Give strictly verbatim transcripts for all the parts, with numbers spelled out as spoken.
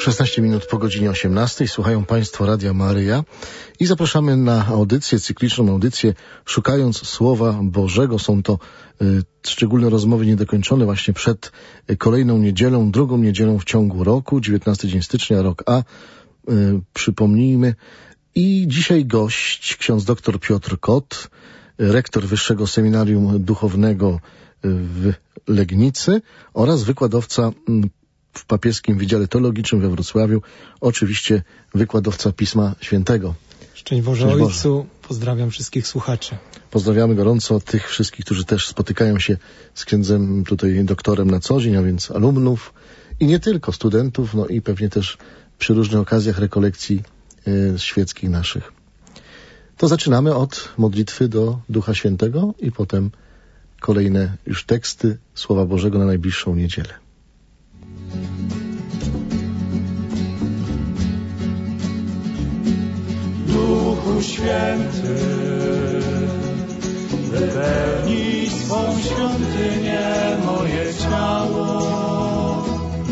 szesnaście minut po godzinie osiemnastej. Słuchają Państwo Radia Maryja i zapraszamy na audycję, cykliczną audycję Szukając Słowa Bożego. Są to y, szczególne rozmowy niedokończone właśnie przed y, kolejną niedzielą, drugą niedzielą w ciągu roku, dziewiętnasty dzień stycznia, rok A. Y, przypomnijmy. I dzisiaj gość, ksiądz doktor Piotr Kot, y, rektor Wyższego Seminarium Duchownego y, w Legnicy oraz wykładowca y, w Papieskim Wydziale Teologicznym we Wrocławiu, oczywiście wykładowca Pisma Świętego. Szczęść Boże Ojcu, pozdrawiam wszystkich słuchaczy. Pozdrawiamy gorąco tych wszystkich, którzy też spotykają się z księdzem tutaj doktorem na co dzień, a więc alumnów i nie tylko, studentów, no i pewnie też przy różnych okazjach rekolekcji y, świeckich naszych. To zaczynamy od modlitwy do Ducha Świętego i potem kolejne już teksty Słowa Bożego na najbliższą niedzielę. Duchu Święty, wypełnij swą świątynię moje ciało.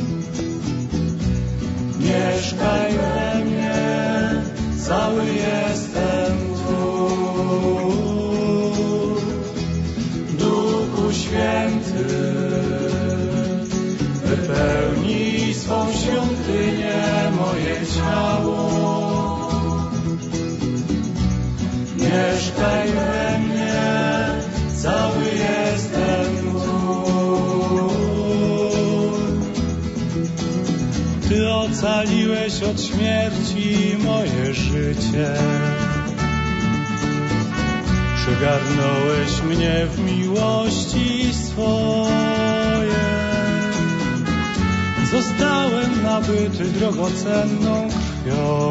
Mieszkaj we mnie, cały jestem Twój. Duchu Święty, wypełnij swą świątynię moje ciało. Mieszkaj we mnie, cały jestem Twój. Ty ocaliłeś od śmierci moje życie. Przygarnąłeś mnie w miłości swojej. Zostałem nabyty drogocenną krwią.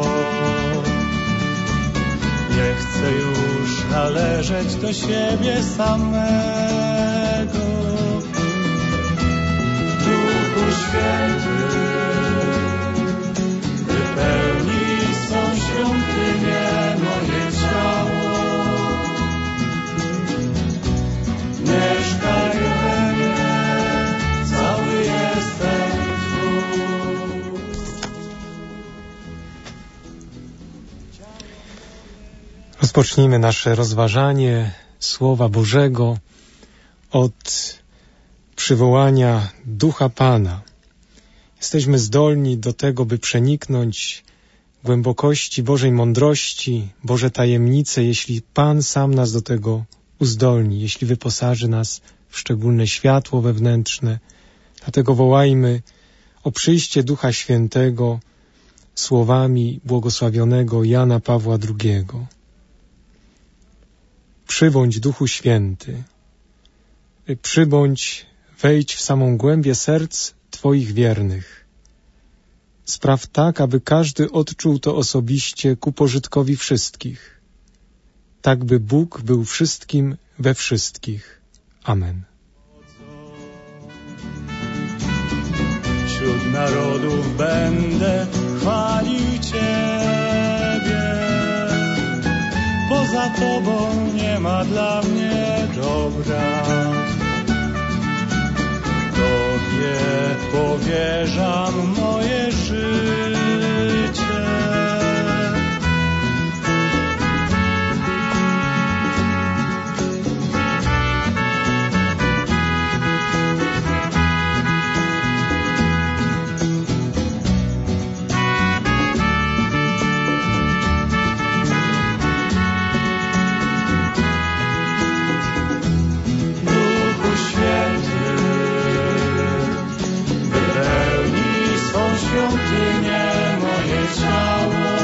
Nie chcę już należeć do siebie samego. Duchu Święty, wypełnij swą świątynię moje ciało. Mieszkaj we mnie, cały jestem Twój. Rozpocznijmy nasze rozważanie Słowa Bożego od przywołania Ducha Pana. Jesteśmy zdolni do tego, by przeniknąć głębokości Bożej mądrości, Boże tajemnice, jeśli Pan sam nas do tego uzdolni, jeśli wyposaży nas w szczególne światło wewnętrzne. Dlatego wołajmy o przyjście Ducha Świętego słowami błogosławionego Jana Pawła drugiego. Przybądź, Duchu Święty, przybądź, wejdź w samą głębię serc Twoich wiernych. Spraw tak, aby każdy odczuł to osobiście ku pożytkowi wszystkich, tak by Bóg był wszystkim we wszystkich. Amen. Wśród narodów będę chwalił Ciebie. Poza Tobą nie ma dla mnie dobra. Tobie powierzam moje życie. Świątynię moje ciało.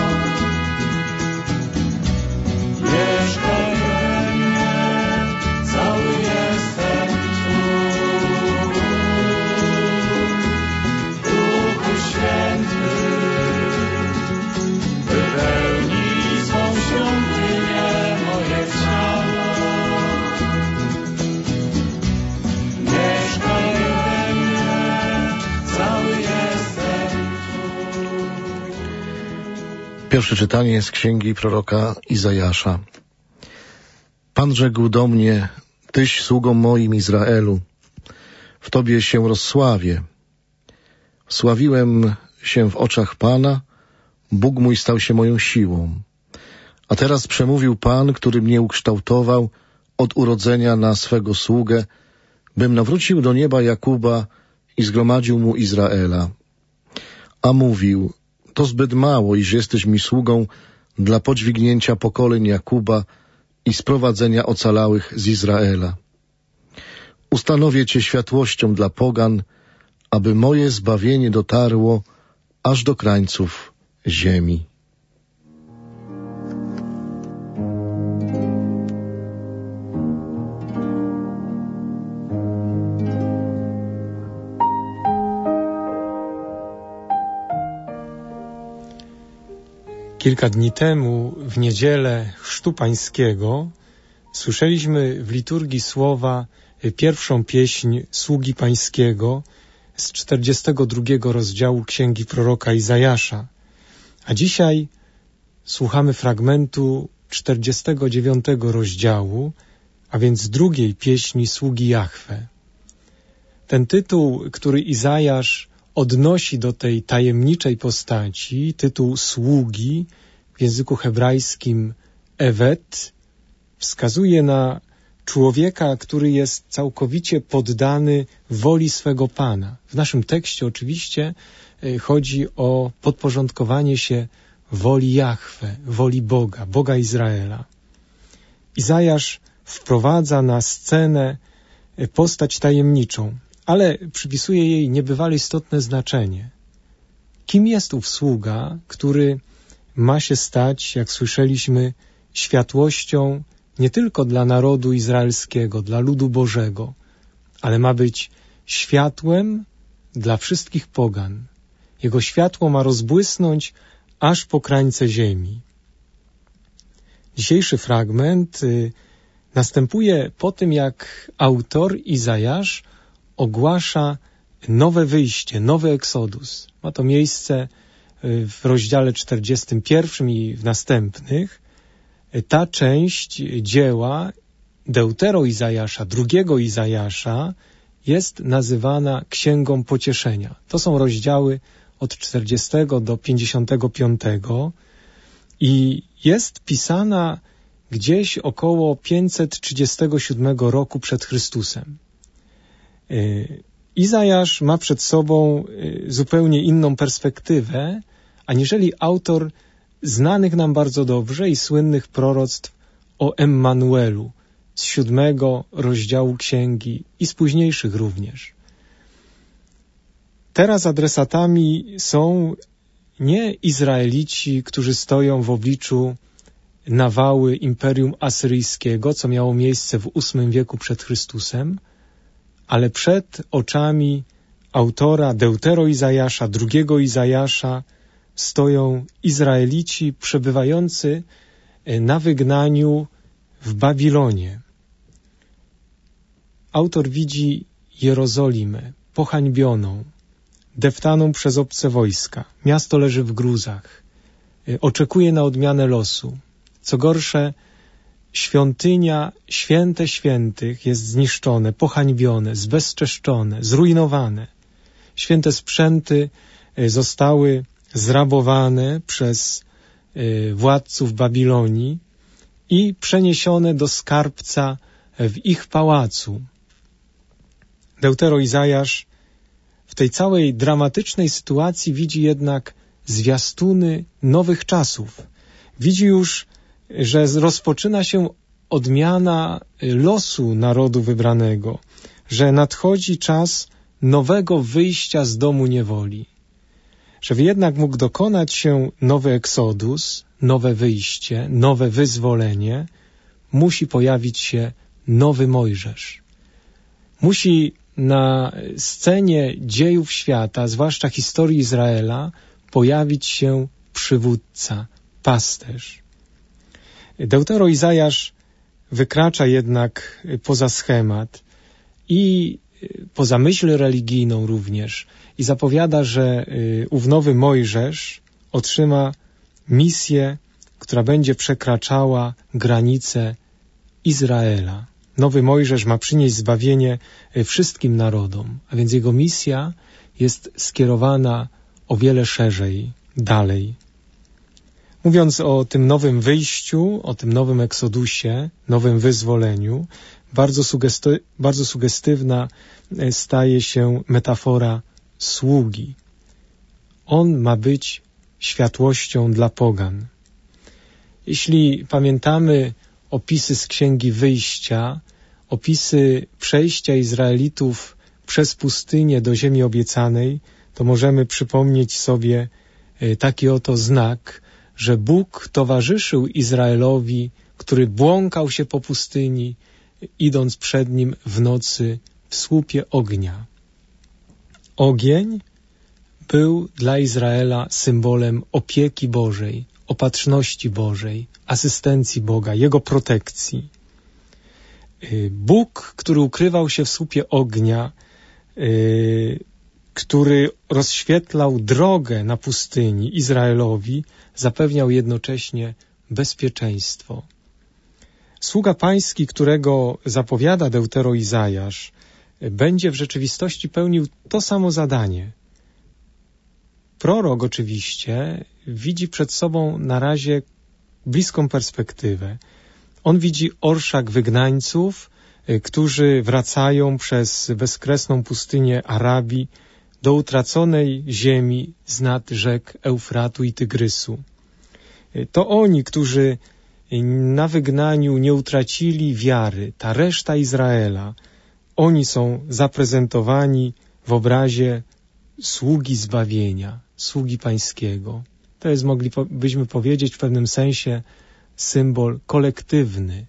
Mieszkaj we mnie, cały jestem Twój. Duchu Święty, wypełnij swą świątynię moje ciało. Mieszkaj we mnie, cały jestem. Pierwsze czytanie z księgi proroka Izajasza. Pan rzekł do mnie: Tyś sługą moim Izraelu, w Tobie się rozsławię. Sławiłem się w oczach Pana, Bóg mój stał się moją siłą. A teraz przemówił Pan, który mnie ukształtował od urodzenia na swego sługę, bym nawrócił do nieba Jakuba i zgromadził mu Izraela. A mówił, to zbyt mało, iż jesteś mi sługą dla podźwignięcia pokoleń Jakuba i sprowadzenia ocalałych z Izraela. Ustanowię Cię światłością dla pogan, aby moje zbawienie dotarło aż do krańców ziemi. Kilka dni temu, w niedzielę Chrztu Pańskiego, słyszeliśmy w liturgii słowa pierwszą pieśń Sługi Pańskiego z czterdziestego drugiego rozdziału Księgi proroka Izajasza. A dzisiaj słuchamy fragmentu czterdziestego dziewiątego rozdziału, a więc drugiej pieśni Sługi Jahwe. Ten tytuł, który Izajasz odnosi do tej tajemniczej postaci, tytuł sługi, w języku hebrajskim Ewet, wskazuje na człowieka, który jest całkowicie poddany woli swego Pana. W naszym tekście oczywiście chodzi o podporządkowanie się woli Jahwe, woli Boga, Boga Izraela. Izajasz wprowadza na scenę postać tajemniczą, ale przypisuje jej niebywale istotne znaczenie. Kim jest ów sługa, który ma się stać, jak słyszeliśmy, światłością nie tylko dla narodu izraelskiego, dla ludu Bożego, ale ma być światłem dla wszystkich pogan. Jego światło ma rozbłysnąć aż po krańce ziemi. Dzisiejszy fragment y, następuje po tym, jak autor Izajasz ogłasza nowe wyjście, nowy Eksodus. Ma to miejsce w rozdziale czterdziestym pierwszym i w następnych. Ta część dzieła Deutero Izajasza, drugiego Izajasza, jest nazywana Księgą Pocieszenia. To są rozdziały od czterdziestego do pięćdziesiątego piątego i jest pisana gdzieś około pięćset trzydziestego siódmego roku przed Chrystusem. Izajasz ma przed sobą zupełnie inną perspektywę, aniżeli autor znanych nam bardzo dobrze i słynnych proroctw o Emmanuelu z siódmego rozdziału księgi i z późniejszych również. Teraz adresatami są nie Izraelici, którzy stoją w obliczu nawały Imperium Asyryjskiego, co miało miejsce w ósmym wieku przed Chrystusem, ale przed oczami autora Deutero Izajasza, drugiego Izajasza, stoją Izraelici przebywający na wygnaniu w Babilonie. Autor widzi Jerozolimę pohańbioną, deptaną przez obce wojska. Miasto leży w gruzach. Oczekuje na odmianę losu. Co gorsze, świątynia, święte świętych jest zniszczone, pohańbione, zbezczeszczone, zrujnowane. Święte sprzęty zostały zrabowane przez władców Babilonii i przeniesione do skarbca w ich pałacu. Deutero Izajasz w tej całej dramatycznej sytuacji widzi jednak zwiastuny nowych czasów. Widzi już, że rozpoczyna się odmiana losu narodu wybranego, że nadchodzi czas nowego wyjścia z domu niewoli. Żeby jednak mógł dokonać się nowy Eksodus, nowe wyjście, nowe wyzwolenie, musi pojawić się nowy Mojżesz. Musi na scenie dziejów świata, zwłaszcza historii Izraela, pojawić się przywódca, pasterz. Deutero Izajasz wykracza jednak poza schemat i poza myśl religijną również i zapowiada, że ów nowy Mojżesz otrzyma misję, która będzie przekraczała granice Izraela. Nowy Mojżesz ma przynieść zbawienie wszystkim narodom, a więc jego misja jest skierowana o wiele szerzej, dalej. Mówiąc o tym nowym wyjściu, o tym nowym eksodusie, nowym wyzwoleniu, bardzo, sugesty- bardzo sugestywna staje się metafora sługi. On ma być światłością dla pogan. Jeśli pamiętamy opisy z Księgi Wyjścia, opisy przejścia Izraelitów przez pustynię do ziemi obiecanej, to możemy przypomnieć sobie taki oto znak, że Bóg towarzyszył Izraelowi, który błąkał się po pustyni, idąc przed nim w nocy w słupie ognia. Ogień był dla Izraela symbolem opieki Bożej, opatrzności Bożej, asystencji Boga, Jego protekcji. Bóg, który ukrywał się w słupie ognia, który rozświetlał drogę na pustyni Izraelowi, zapewniał jednocześnie bezpieczeństwo. Sługa pański, którego zapowiada Deutero Izajasz, będzie w rzeczywistości pełnił to samo zadanie. Prorok oczywiście widzi przed sobą na razie bliską perspektywę. On widzi orszak wygnańców, którzy wracają przez bezkresną pustynię Arabii do utraconej ziemi z nad rzek Eufratu i Tygrysu. To oni, którzy na wygnaniu nie utracili wiary, ta reszta Izraela, oni są zaprezentowani w obrazie sługi zbawienia, sługi pańskiego. To jest, moglibyśmy powiedzieć, w pewnym sensie symbol kolektywny.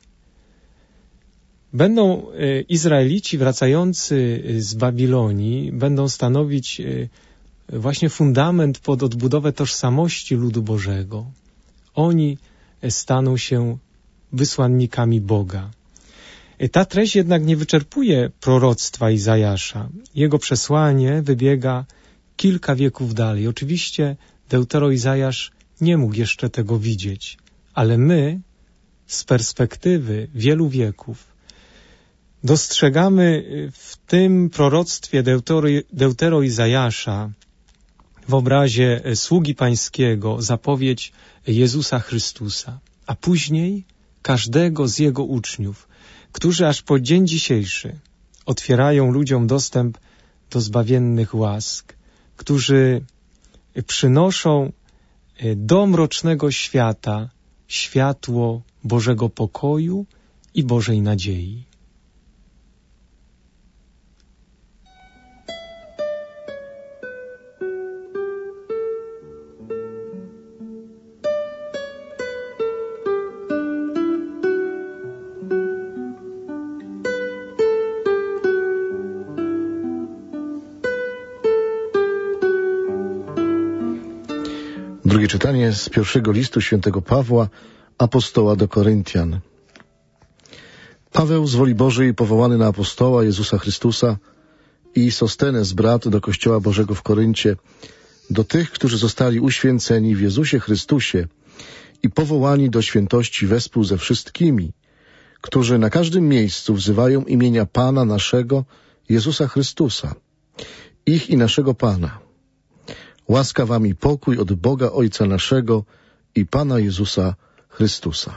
Będą Izraelici wracający z Babilonii, będą stanowić właśnie fundament pod odbudowę tożsamości ludu Bożego. Oni staną się wysłannikami Boga. Ta treść jednak nie wyczerpuje proroctwa Izajasza. Jego przesłanie wybiega kilka wieków dalej. Oczywiście Deutero Izajasz nie mógł jeszcze tego widzieć, ale my z perspektywy wielu wieków dostrzegamy w tym proroctwie Deutero, Deutero Izajasza w obrazie sługi pańskiego zapowiedź Jezusa Chrystusa, a później każdego z Jego uczniów, którzy aż po dzień dzisiejszy otwierają ludziom dostęp do zbawiennych łask, którzy przynoszą do mrocznego świata światło Bożego pokoju i Bożej nadziei. Drugie czytanie z pierwszego listu świętego Pawła, apostoła do Koryntian. Paweł z woli Bożej powołany na apostoła Jezusa Chrystusa i Sostenes, brat, do Kościoła Bożego w Koryncie, do tych, którzy zostali uświęceni w Jezusie Chrystusie i powołani do świętości wespół ze wszystkimi, którzy na każdym miejscu wzywają imienia Pana naszego Jezusa Chrystusa, ich i naszego Pana. Łaska wam i pokój od Boga Ojca naszego i Pana Jezusa Chrystusa.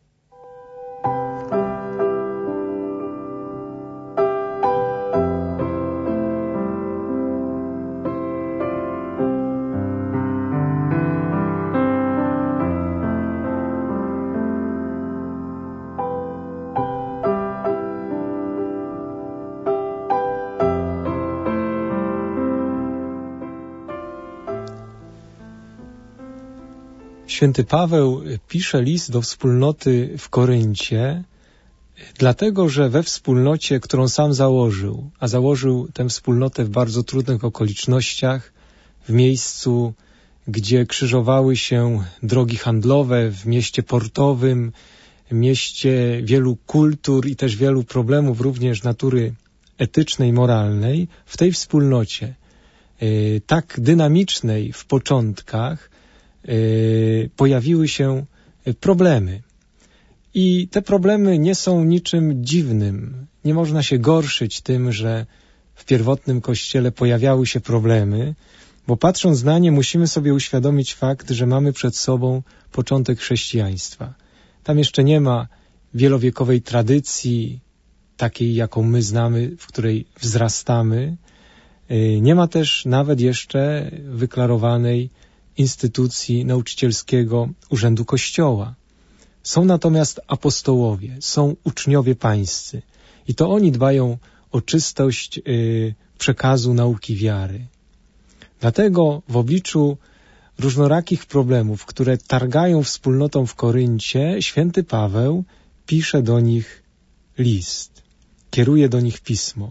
Święty Paweł pisze list do wspólnoty w Koryncie, dlatego że we wspólnocie, którą sam założył, a założył tę wspólnotę w bardzo trudnych okolicznościach, w miejscu, gdzie krzyżowały się drogi handlowe, w mieście portowym, mieście wielu kultur i też wielu problemów, również natury etycznej, moralnej, w tej wspólnocie, tak dynamicznej w początkach, pojawiły się problemy. I te problemy nie są niczym dziwnym. Nie można się gorszyć tym, że w pierwotnym Kościele pojawiały się problemy. Bo patrząc na nie, musimy sobie uświadomić fakt, że mamy przed sobą początek chrześcijaństwa. Tam jeszcze nie ma wielowiekowej tradycji, takiej jaką my znamy, w której wzrastamy. Nie ma też nawet jeszcze wyklarowanej instytucji nauczycielskiego urzędu Kościoła. Są natomiast apostołowie, są uczniowie pańscy i to oni dbają o czystość przekazu nauki wiary. Dlatego w obliczu różnorakich problemów, które targają wspólnotą w Koryncie, święty Paweł pisze do nich list, kieruje do nich pismo.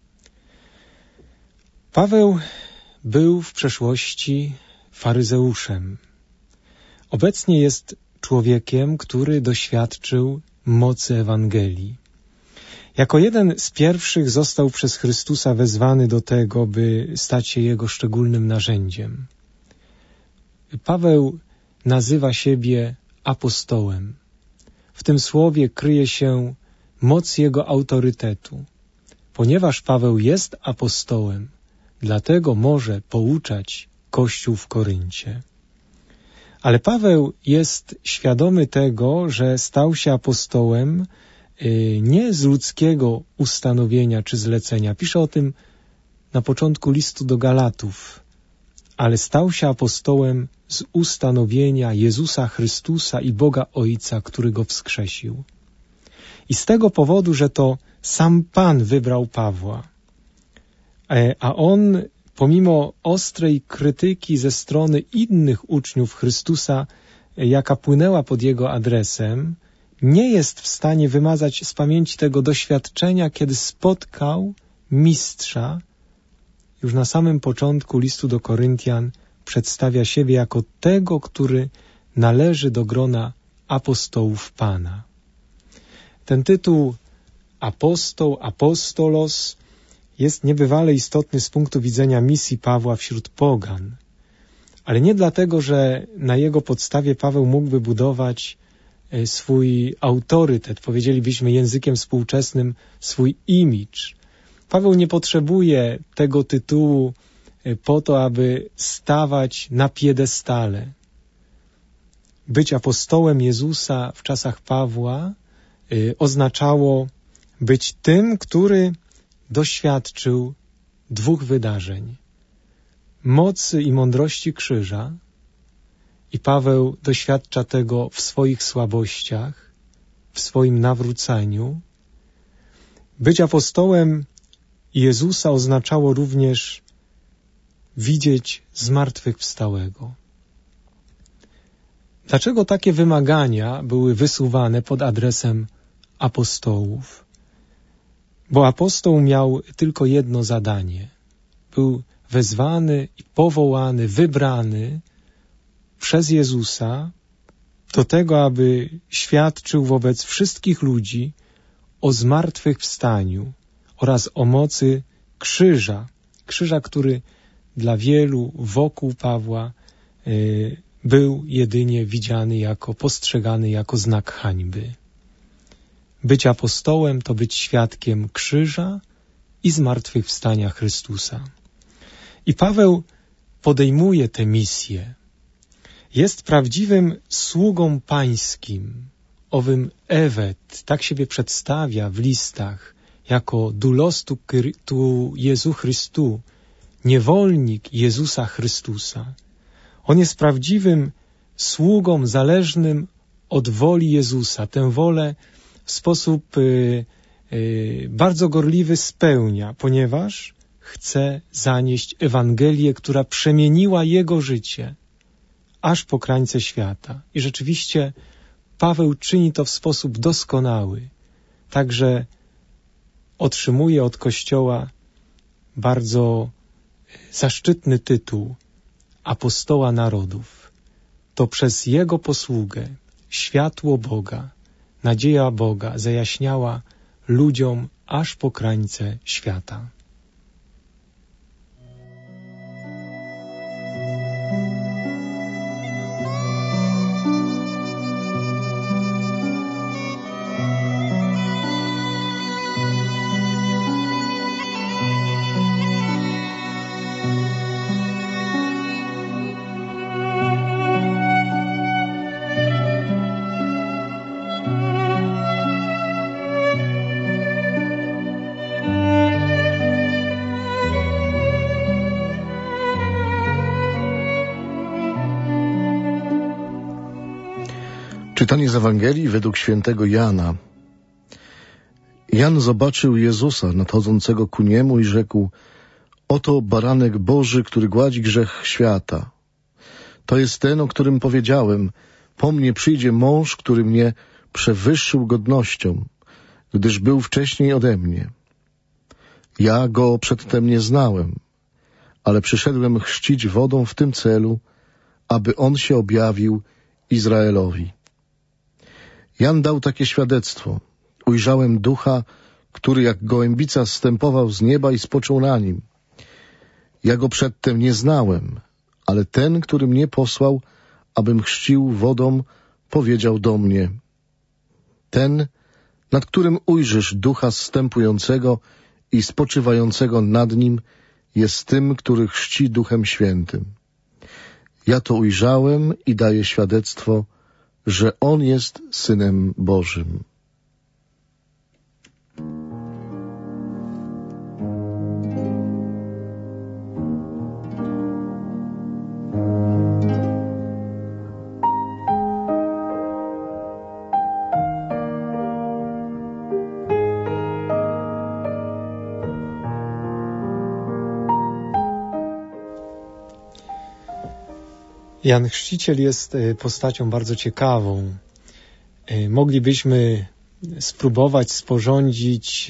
Paweł był w przeszłości faryzeuszem. Obecnie jest człowiekiem, który doświadczył mocy Ewangelii. Jako jeden z pierwszych został przez Chrystusa wezwany do tego, by stać się Jego szczególnym narzędziem. Paweł nazywa siebie apostołem. W tym słowie kryje się moc Jego autorytetu. Ponieważ Paweł jest apostołem, dlatego może pouczać Kościół w Koryncie. Ale Paweł jest świadomy tego, że stał się apostołem nie z ludzkiego ustanowienia czy zlecenia. Pisze o tym na początku listu do Galatów. Ale stał się apostołem z ustanowienia Jezusa Chrystusa i Boga Ojca, który Go wskrzesił. I z tego powodu, że to sam Pan wybrał Pawła, a on pomimo ostrej krytyki ze strony innych uczniów Chrystusa, jaka płynęła pod jego adresem, nie jest w stanie wymazać z pamięci tego doświadczenia, kiedy spotkał mistrza. Już na samym początku listu do Koryntian przedstawia siebie jako tego, który należy do grona apostołów Pana. Ten tytuł apostoł, apostolos jest niebywale istotny z punktu widzenia misji Pawła wśród pogan. Ale nie dlatego, że na jego podstawie Paweł mógłby budować swój autorytet, powiedzielibyśmy językiem współczesnym, swój imidż. Paweł nie potrzebuje tego tytułu po to, aby stawać na piedestale. Być apostołem Jezusa w czasach Pawła y, oznaczało być tym, który doświadczył dwóch wydarzeń. Mocy i mądrości krzyża, i Paweł doświadcza tego w swoich słabościach, w swoim nawróceniu. Być apostołem Jezusa oznaczało również widzieć zmartwychwstałego. Dlaczego takie wymagania były wysuwane pod adresem apostołów? Bo apostoł miał tylko jedno zadanie. Był wezwany i powołany, wybrany przez Jezusa do tego, aby świadczył wobec wszystkich ludzi o zmartwychwstaniu oraz o mocy krzyża. Krzyża, który dla wielu wokół Pawła y, był jedynie widziany jako, postrzegany jako znak hańby. Być apostołem to być świadkiem krzyża i zmartwychwstania Chrystusa. I Paweł podejmuje tę misję. Jest prawdziwym sługą pańskim, owym Ewet, tak siebie przedstawia w listach, jako doulos tu Jezu Chrystu, niewolnik Jezusa Chrystusa. On jest prawdziwym sługą zależnym od woli Jezusa. Tę wolę w sposób y, y, bardzo gorliwy spełnia, ponieważ chce zanieść Ewangelię, która przemieniła jego życie aż po krańce świata. I rzeczywiście Paweł czyni to w sposób doskonały. Także otrzymuje od Kościoła bardzo zaszczytny tytuł apostoła narodów. To przez jego posługę światło Boga, nadzieja Boga zajaśniała ludziom aż po krańce świata. Czytanie z Ewangelii według świętego Jana. Jan zobaczył Jezusa nadchodzącego ku niemu i rzekł: oto baranek Boży, który gładzi grzech świata. To jest ten, o którym powiedziałem: po mnie przyjdzie mąż, który mnie przewyższył godnością, gdyż był wcześniej ode mnie. Ja go przedtem nie znałem, ale przyszedłem chrzcić wodą w tym celu, aby on się objawił Izraelowi. Jan dał takie świadectwo: ujrzałem Ducha, który jak gołębica zstępował z nieba i spoczął na nim. Ja go przedtem nie znałem, ale ten, który mnie posłał, abym chrzcił wodą, powiedział do mnie: ten, nad którym ujrzysz Ducha zstępującego i spoczywającego nad nim, jest tym, który chrzci Duchem Świętym. Ja to ujrzałem i daję świadectwo, że On jest Synem Bożym. Jan Chrzciciel jest postacią bardzo ciekawą. Moglibyśmy spróbować sporządzić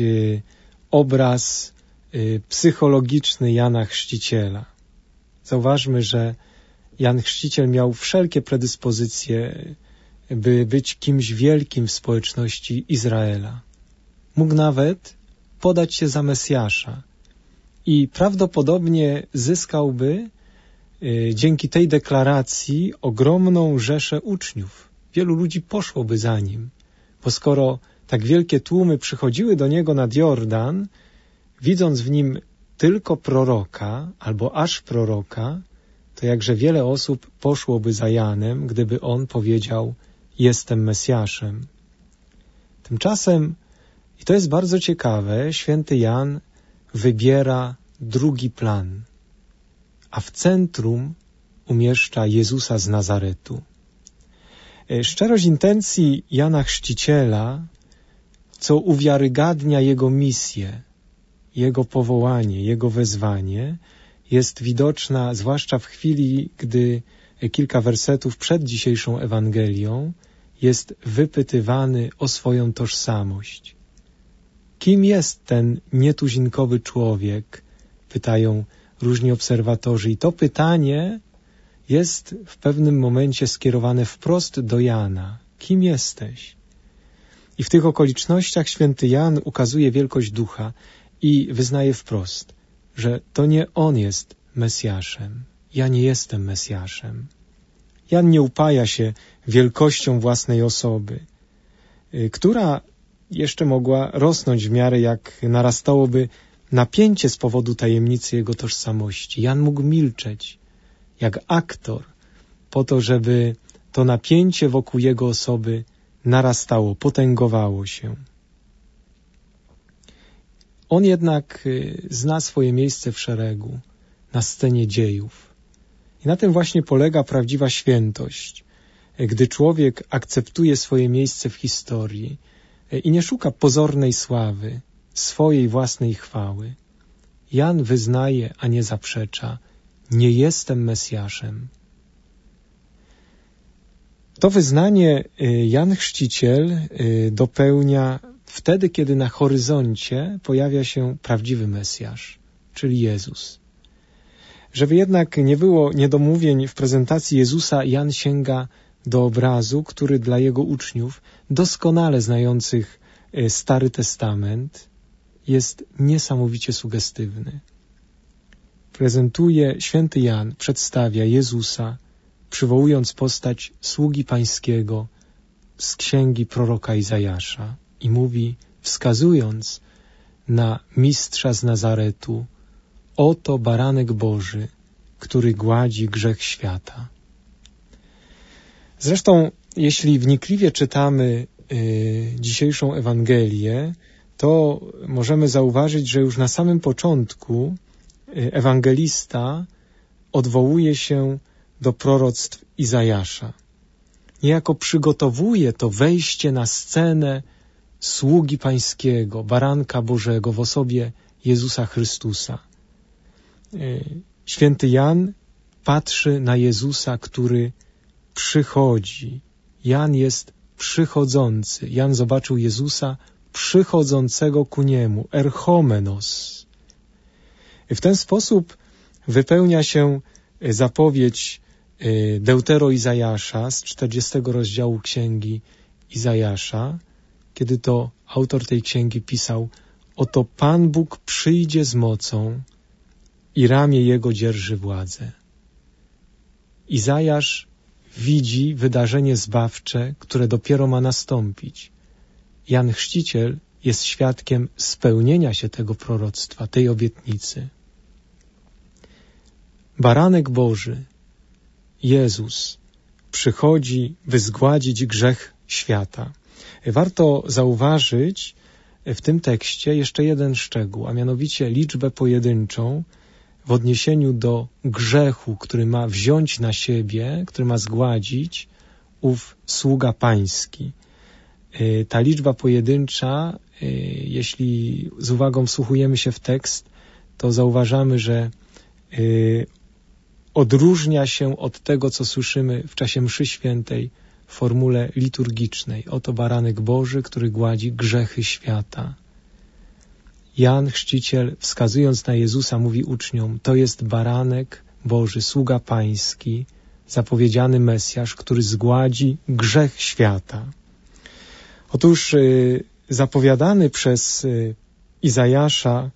obraz psychologiczny Jana Chrzciciela. Zauważmy, że Jan Chrzciciel miał wszelkie predyspozycje, by być kimś wielkim w społeczności Izraela. Mógł nawet podać się za Mesjasza i prawdopodobnie zyskałby dzięki tej deklaracji ogromną rzeszę uczniów. Wielu ludzi poszłoby za nim, bo skoro tak wielkie tłumy przychodziły do niego nad Jordan, widząc w nim tylko proroka albo aż proroka, to jakże wiele osób poszłoby za Janem, gdyby on powiedział: jestem Mesjaszem. Tymczasem, i to jest bardzo ciekawe, święty Jan wybiera drugi plan, a w centrum umieszcza Jezusa z Nazaretu. Szczerość intencji Jana Chrzciciela, co uwiarygadnia jego misję, jego powołanie, jego wezwanie, jest widoczna zwłaszcza w chwili, gdy kilka wersetów przed dzisiejszą Ewangelią jest wypytywany o swoją tożsamość. Kim jest ten nietuzinkowy człowiek? Pytają różni obserwatorzy. I to pytanie jest w pewnym momencie skierowane wprost do Jana. Kim jesteś? I w tych okolicznościach święty Jan ukazuje wielkość Ducha i wyznaje wprost, że to nie on jest Mesjaszem. Ja nie jestem Mesjaszem. Jan nie upaja się wielkością własnej osoby, która jeszcze mogła rosnąć w miarę jak narastałoby napięcie z powodu tajemnicy jego tożsamości. Jan mógł milczeć, jak aktor, po to, żeby to napięcie wokół jego osoby narastało, potęgowało się. On jednak zna swoje miejsce w szeregu, na scenie dziejów. I na tym właśnie polega prawdziwa świętość, gdy człowiek akceptuje swoje miejsce w historii i nie szuka pozornej sławy, swojej własnej chwały. Jan wyznaje, a nie zaprzecza: nie jestem Mesjaszem. To wyznanie Jan Chrzciciel dopełnia wtedy, kiedy na horyzoncie pojawia się prawdziwy Mesjasz, czyli Jezus. Żeby jednak nie było niedomówień w prezentacji Jezusa, Jan sięga do obrazu, który dla jego uczniów, doskonale znających Stary Testament, jest niesamowicie sugestywny. Prezentuje, święty Jan przedstawia Jezusa, przywołując postać sługi pańskiego z księgi proroka Izajasza i mówi, wskazując na mistrza z Nazaretu: oto baranek Boży, który gładzi grzech świata. Zresztą, jeśli wnikliwie czytamy y, dzisiejszą Ewangelię, to możemy zauważyć, że już na samym początku ewangelista odwołuje się do proroctw Izajasza. niejako przygotowuje to wejście na scenę sługi Pańskiego, baranka Bożego w osobie Jezusa Chrystusa. Święty Jan patrzy na Jezusa, który przychodzi. Jan jest przychodzący. Jan zobaczył Jezusa przychodzącego ku niemu, erchomenos. W ten sposób wypełnia się zapowiedź Deutero Izajasza z czterdziestego rozdziału Księgi Izajasza, kiedy to autor tej księgi pisał: oto Pan Bóg przyjdzie z mocą i ramię Jego dzierży władzę. Izajasz widzi wydarzenie zbawcze, które dopiero ma nastąpić. Jan Chrzciciel jest świadkiem spełnienia się tego proroctwa, tej obietnicy. Baranek Boży, Jezus, przychodzi, by zgładzić grzech świata. Warto zauważyć w tym tekście jeszcze jeden szczegół, a mianowicie liczbę pojedynczą w odniesieniu do grzechu, który ma wziąć na siebie, który ma zgładzić ów sługa pański. Ta liczba pojedyncza, jeśli z uwagą wsłuchujemy się w tekst, to zauważamy, że odróżnia się od tego, co słyszymy w czasie mszy świętej w formule liturgicznej. Oto baranek Boży, który gładzi grzechy świata. Jan Chrzciciel, wskazując na Jezusa, mówi uczniom: to jest baranek Boży, sługa pański, zapowiedziany Mesjasz, który zgładzi grzech świata. Otóż y, zapowiadany przez y, Izajasza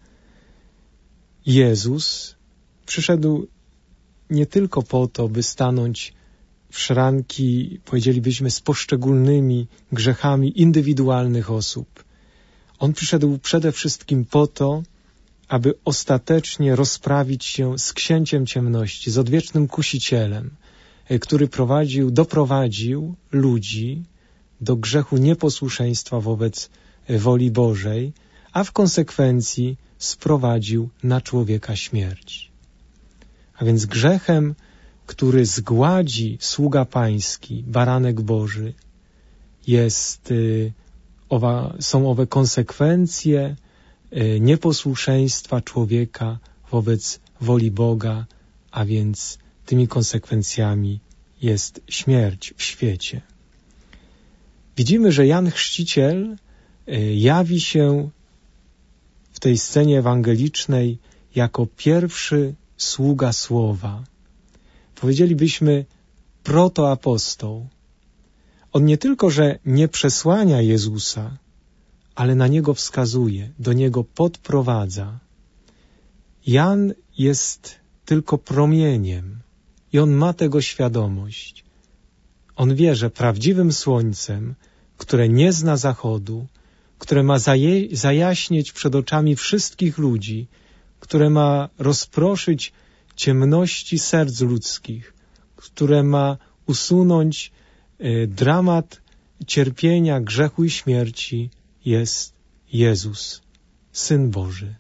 Jezus przyszedł nie tylko po to, by stanąć w szranki, powiedzielibyśmy, z poszczególnymi grzechami indywidualnych osób. On przyszedł przede wszystkim po to, aby ostatecznie rozprawić się z księciem ciemności, z odwiecznym kusicielem, który prowadził, doprowadził ludzi do grzechu nieposłuszeństwa wobec woli Bożej, a w konsekwencji sprowadził na człowieka śmierć. A więc grzechem, który zgładzi sługa pański, baranek Boży, jest, y, owa, są owe konsekwencje y, nieposłuszeństwa człowieka wobec woli Boga, a więc tymi konsekwencjami jest śmierć w świecie. Widzimy, że Jan Chrzciciel y, jawi się w tej scenie ewangelicznej jako pierwszy sługa słowa. Powiedzielibyśmy protoapostoł. On nie tylko, że nie przesłania Jezusa, ale na Niego wskazuje, do Niego podprowadza. Jan jest tylko promieniem i on ma tego świadomość. On wie, że prawdziwym słońcem, które nie zna zachodu, które ma zaje- zajaśnieć przed oczami wszystkich ludzi, które ma rozproszyć ciemności serc ludzkich, które ma usunąć y, dramat cierpienia, grzechu i śmierci, jest Jezus, Syn Boży.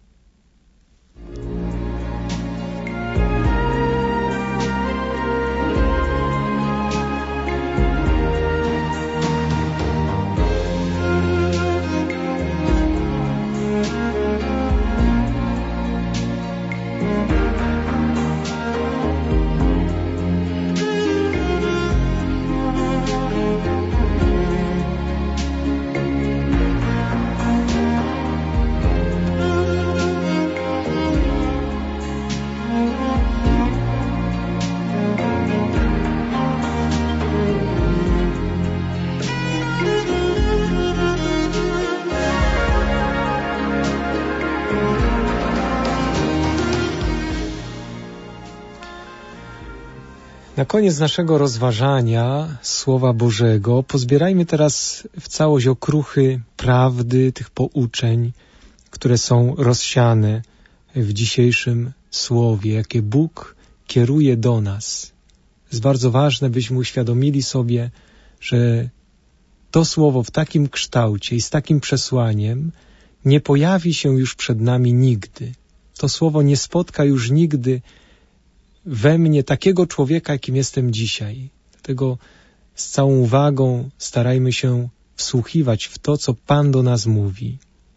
Na koniec naszego rozważania Słowa Bożego pozbierajmy teraz w całość okruchy prawdy, tych pouczeń, które są rozsiane w dzisiejszym Słowie, jakie Bóg kieruje do nas. Jest bardzo ważne, byśmy uświadomili sobie, że to Słowo w takim kształcie i z takim przesłaniem nie pojawi się już przed nami nigdy. To Słowo nie spotka już nigdy we mnie takiego człowieka, jakim jestem dzisiaj. Dlatego z całą uwagą starajmy się wsłuchiwać w to, co Pan do nas mówi.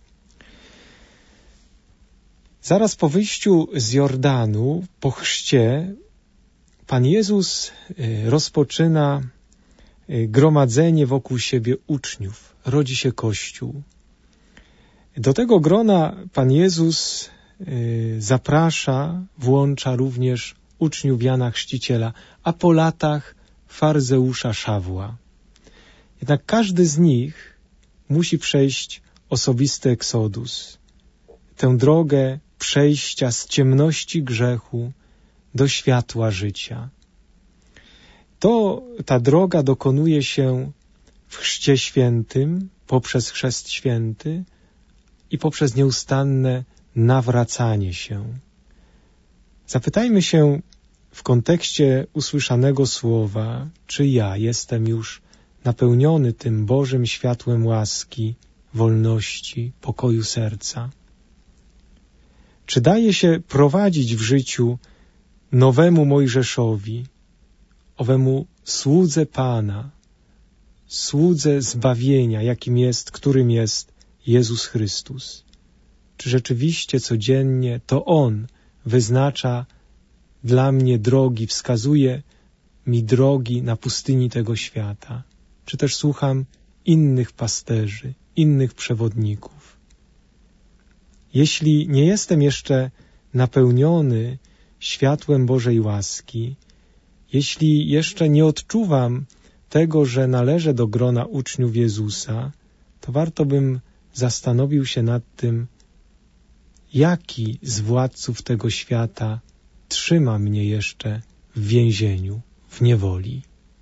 Zaraz po wyjściu z Jordanu, po chrzcie, Pan Jezus rozpoczyna gromadzenie wokół siebie uczniów. Rodzi się Kościół. Do tego grona Pan Jezus zaprasza, włącza również uczniów Jana Chrzciciela, a po latach faryzeusza Szawła. Jednak każdy z nich musi przejść osobisty eksodus. Tę drogę przejścia z ciemności grzechu do światła życia. To ta droga dokonuje się w Chrzcie Świętym, poprzez Chrzest Święty i poprzez nieustanne nawracanie się. Zapytajmy się w kontekście usłyszanego słowa, czy ja jestem już napełniony tym Bożym światłem łaski, wolności, pokoju serca? Czy daje się prowadzić w życiu nowemu Mojżeszowi, owemu słudze Pana, słudze zbawienia, jakim jest, którym jest Jezus Chrystus? Czy rzeczywiście codziennie to On wyznacza dla mnie drogi, wskazuje mi drogi na pustyni tego świata? Czy też słucham innych pasterzy, innych przewodników? Jeśli nie jestem jeszcze napełniony światłem Bożej łaski, jeśli jeszcze nie odczuwam tego, że należę do grona uczniów Jezusa, to warto bym zastanowił się nad tym, jaki z władców tego świata trzyma mnie jeszcze w więzieniu, w niewoli.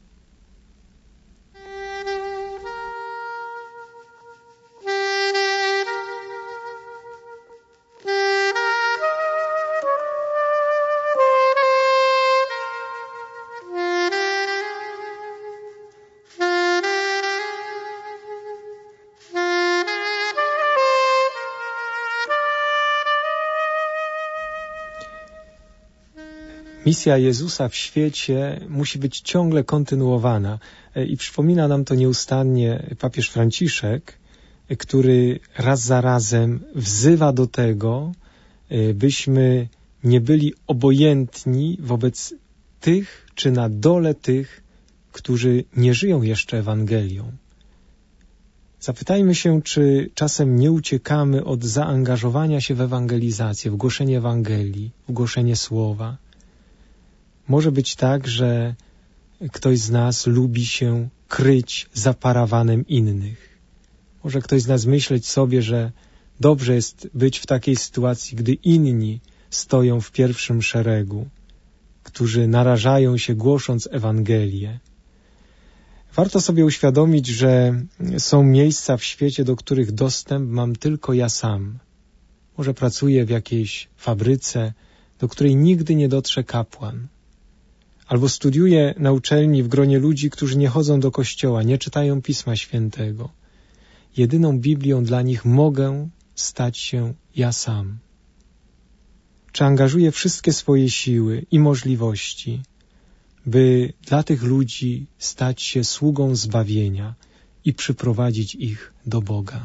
Misja Jezusa w świecie musi być ciągle kontynuowana i przypomina nam to nieustannie papież Franciszek, który raz za razem wzywa do tego, byśmy nie byli obojętni wobec tych, czy na dole tych, którzy nie żyją jeszcze Ewangelią. Zapytajmy się, czy czasem nie uciekamy od zaangażowania się w ewangelizację, w głoszenie Ewangelii, w głoszenie Słowa. Może być tak, że ktoś z nas lubi się kryć za parawanem innych. Może ktoś z nas myśleć sobie, że dobrze jest być w takiej sytuacji, gdy inni stoją w pierwszym szeregu, którzy narażają się głosząc Ewangelię. Warto sobie uświadomić, że są miejsca w świecie, do których dostęp mam tylko ja sam. Może pracuję w jakiejś fabryce, do której nigdy nie dotrze kapłan. Albo studiuję na uczelni w gronie ludzi, którzy nie chodzą do kościoła, nie czytają Pisma Świętego. Jedyną Biblią dla nich mogę stać się ja sam. Czy angażuję wszystkie swoje siły i możliwości, by dla tych ludzi stać się sługą zbawienia i przyprowadzić ich do Boga?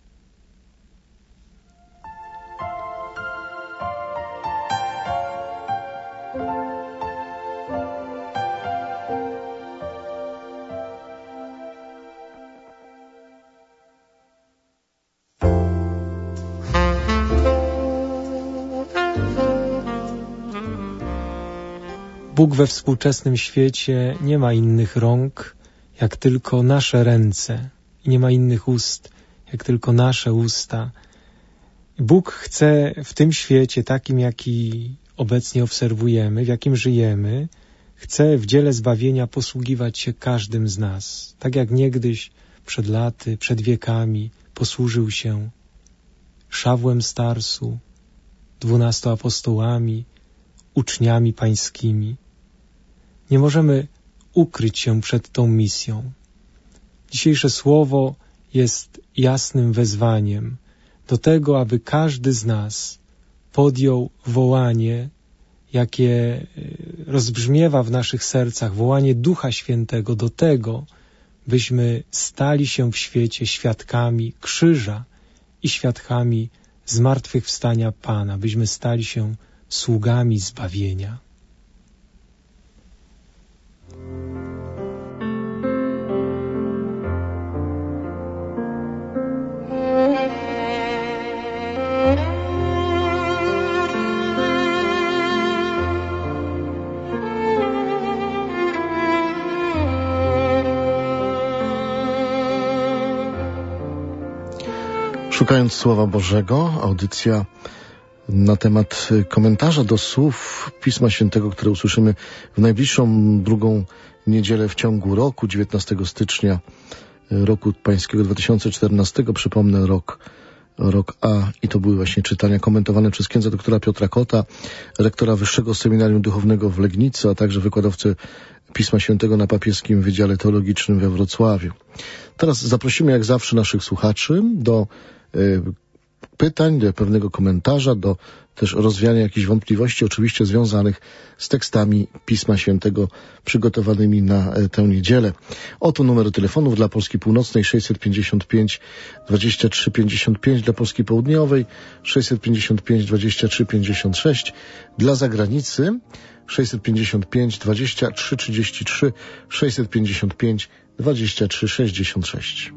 Bóg we współczesnym świecie nie ma innych rąk, jak tylko nasze ręce, i nie ma innych ust, jak tylko nasze usta. Bóg chce w tym świecie, takim jaki obecnie obserwujemy, w jakim żyjemy, chce w dziele zbawienia posługiwać się każdym z nas, tak jak niegdyś przed laty, przed wiekami posłużył się Szawłem z Tarsu, dwunastu apostołami, uczniami pańskimi. Nie możemy ukryć się przed tą misją. Dzisiejsze słowo jest jasnym wezwaniem do tego, aby każdy z nas podjął wołanie, jakie rozbrzmiewa w naszych sercach wołanie Ducha Świętego do tego, byśmy stali się w świecie świadkami krzyża i świadkami zmartwychwstania Pana, byśmy stali się sługami zbawienia. Szukając Słowa Bożego, audycja na temat komentarza do słów Pisma Świętego, które usłyszymy w najbliższą drugą niedzielę w ciągu roku, dziewiętnastego stycznia roku pańskiego dwa tysiące czternastego. Przypomnę, rok, rok A i to były właśnie czytania komentowane przez księdza doktora Piotra Kota, rektora Wyższego Seminarium Duchownego w Legnicy, a także wykładowcę Pisma Świętego na Papieskim Wydziale Teologicznym we Wrocławiu. Teraz zaprosimy jak zawsze naszych słuchaczy do y, pytań, do pewnego komentarza, do też rozwiania jakichś wątpliwości, oczywiście związanych z tekstami Pisma Świętego przygotowanymi na e, tę niedzielę. Oto numery telefonów dla Polski Północnej sześćset pięćdziesiąt pięć dwadzieścia trzy pięćdziesiąt pięć, dla Polski Południowej sześćset pięćdziesiąt pięć dwadzieścia trzy pięćdziesiąt sześć, dla zagranicy sześćset pięćdziesiąt pięć dwadzieścia trzy trzydzieści trzy, sześćset pięćdziesiąt pięć dwadzieścia trzy sześćdziesiąt sześć.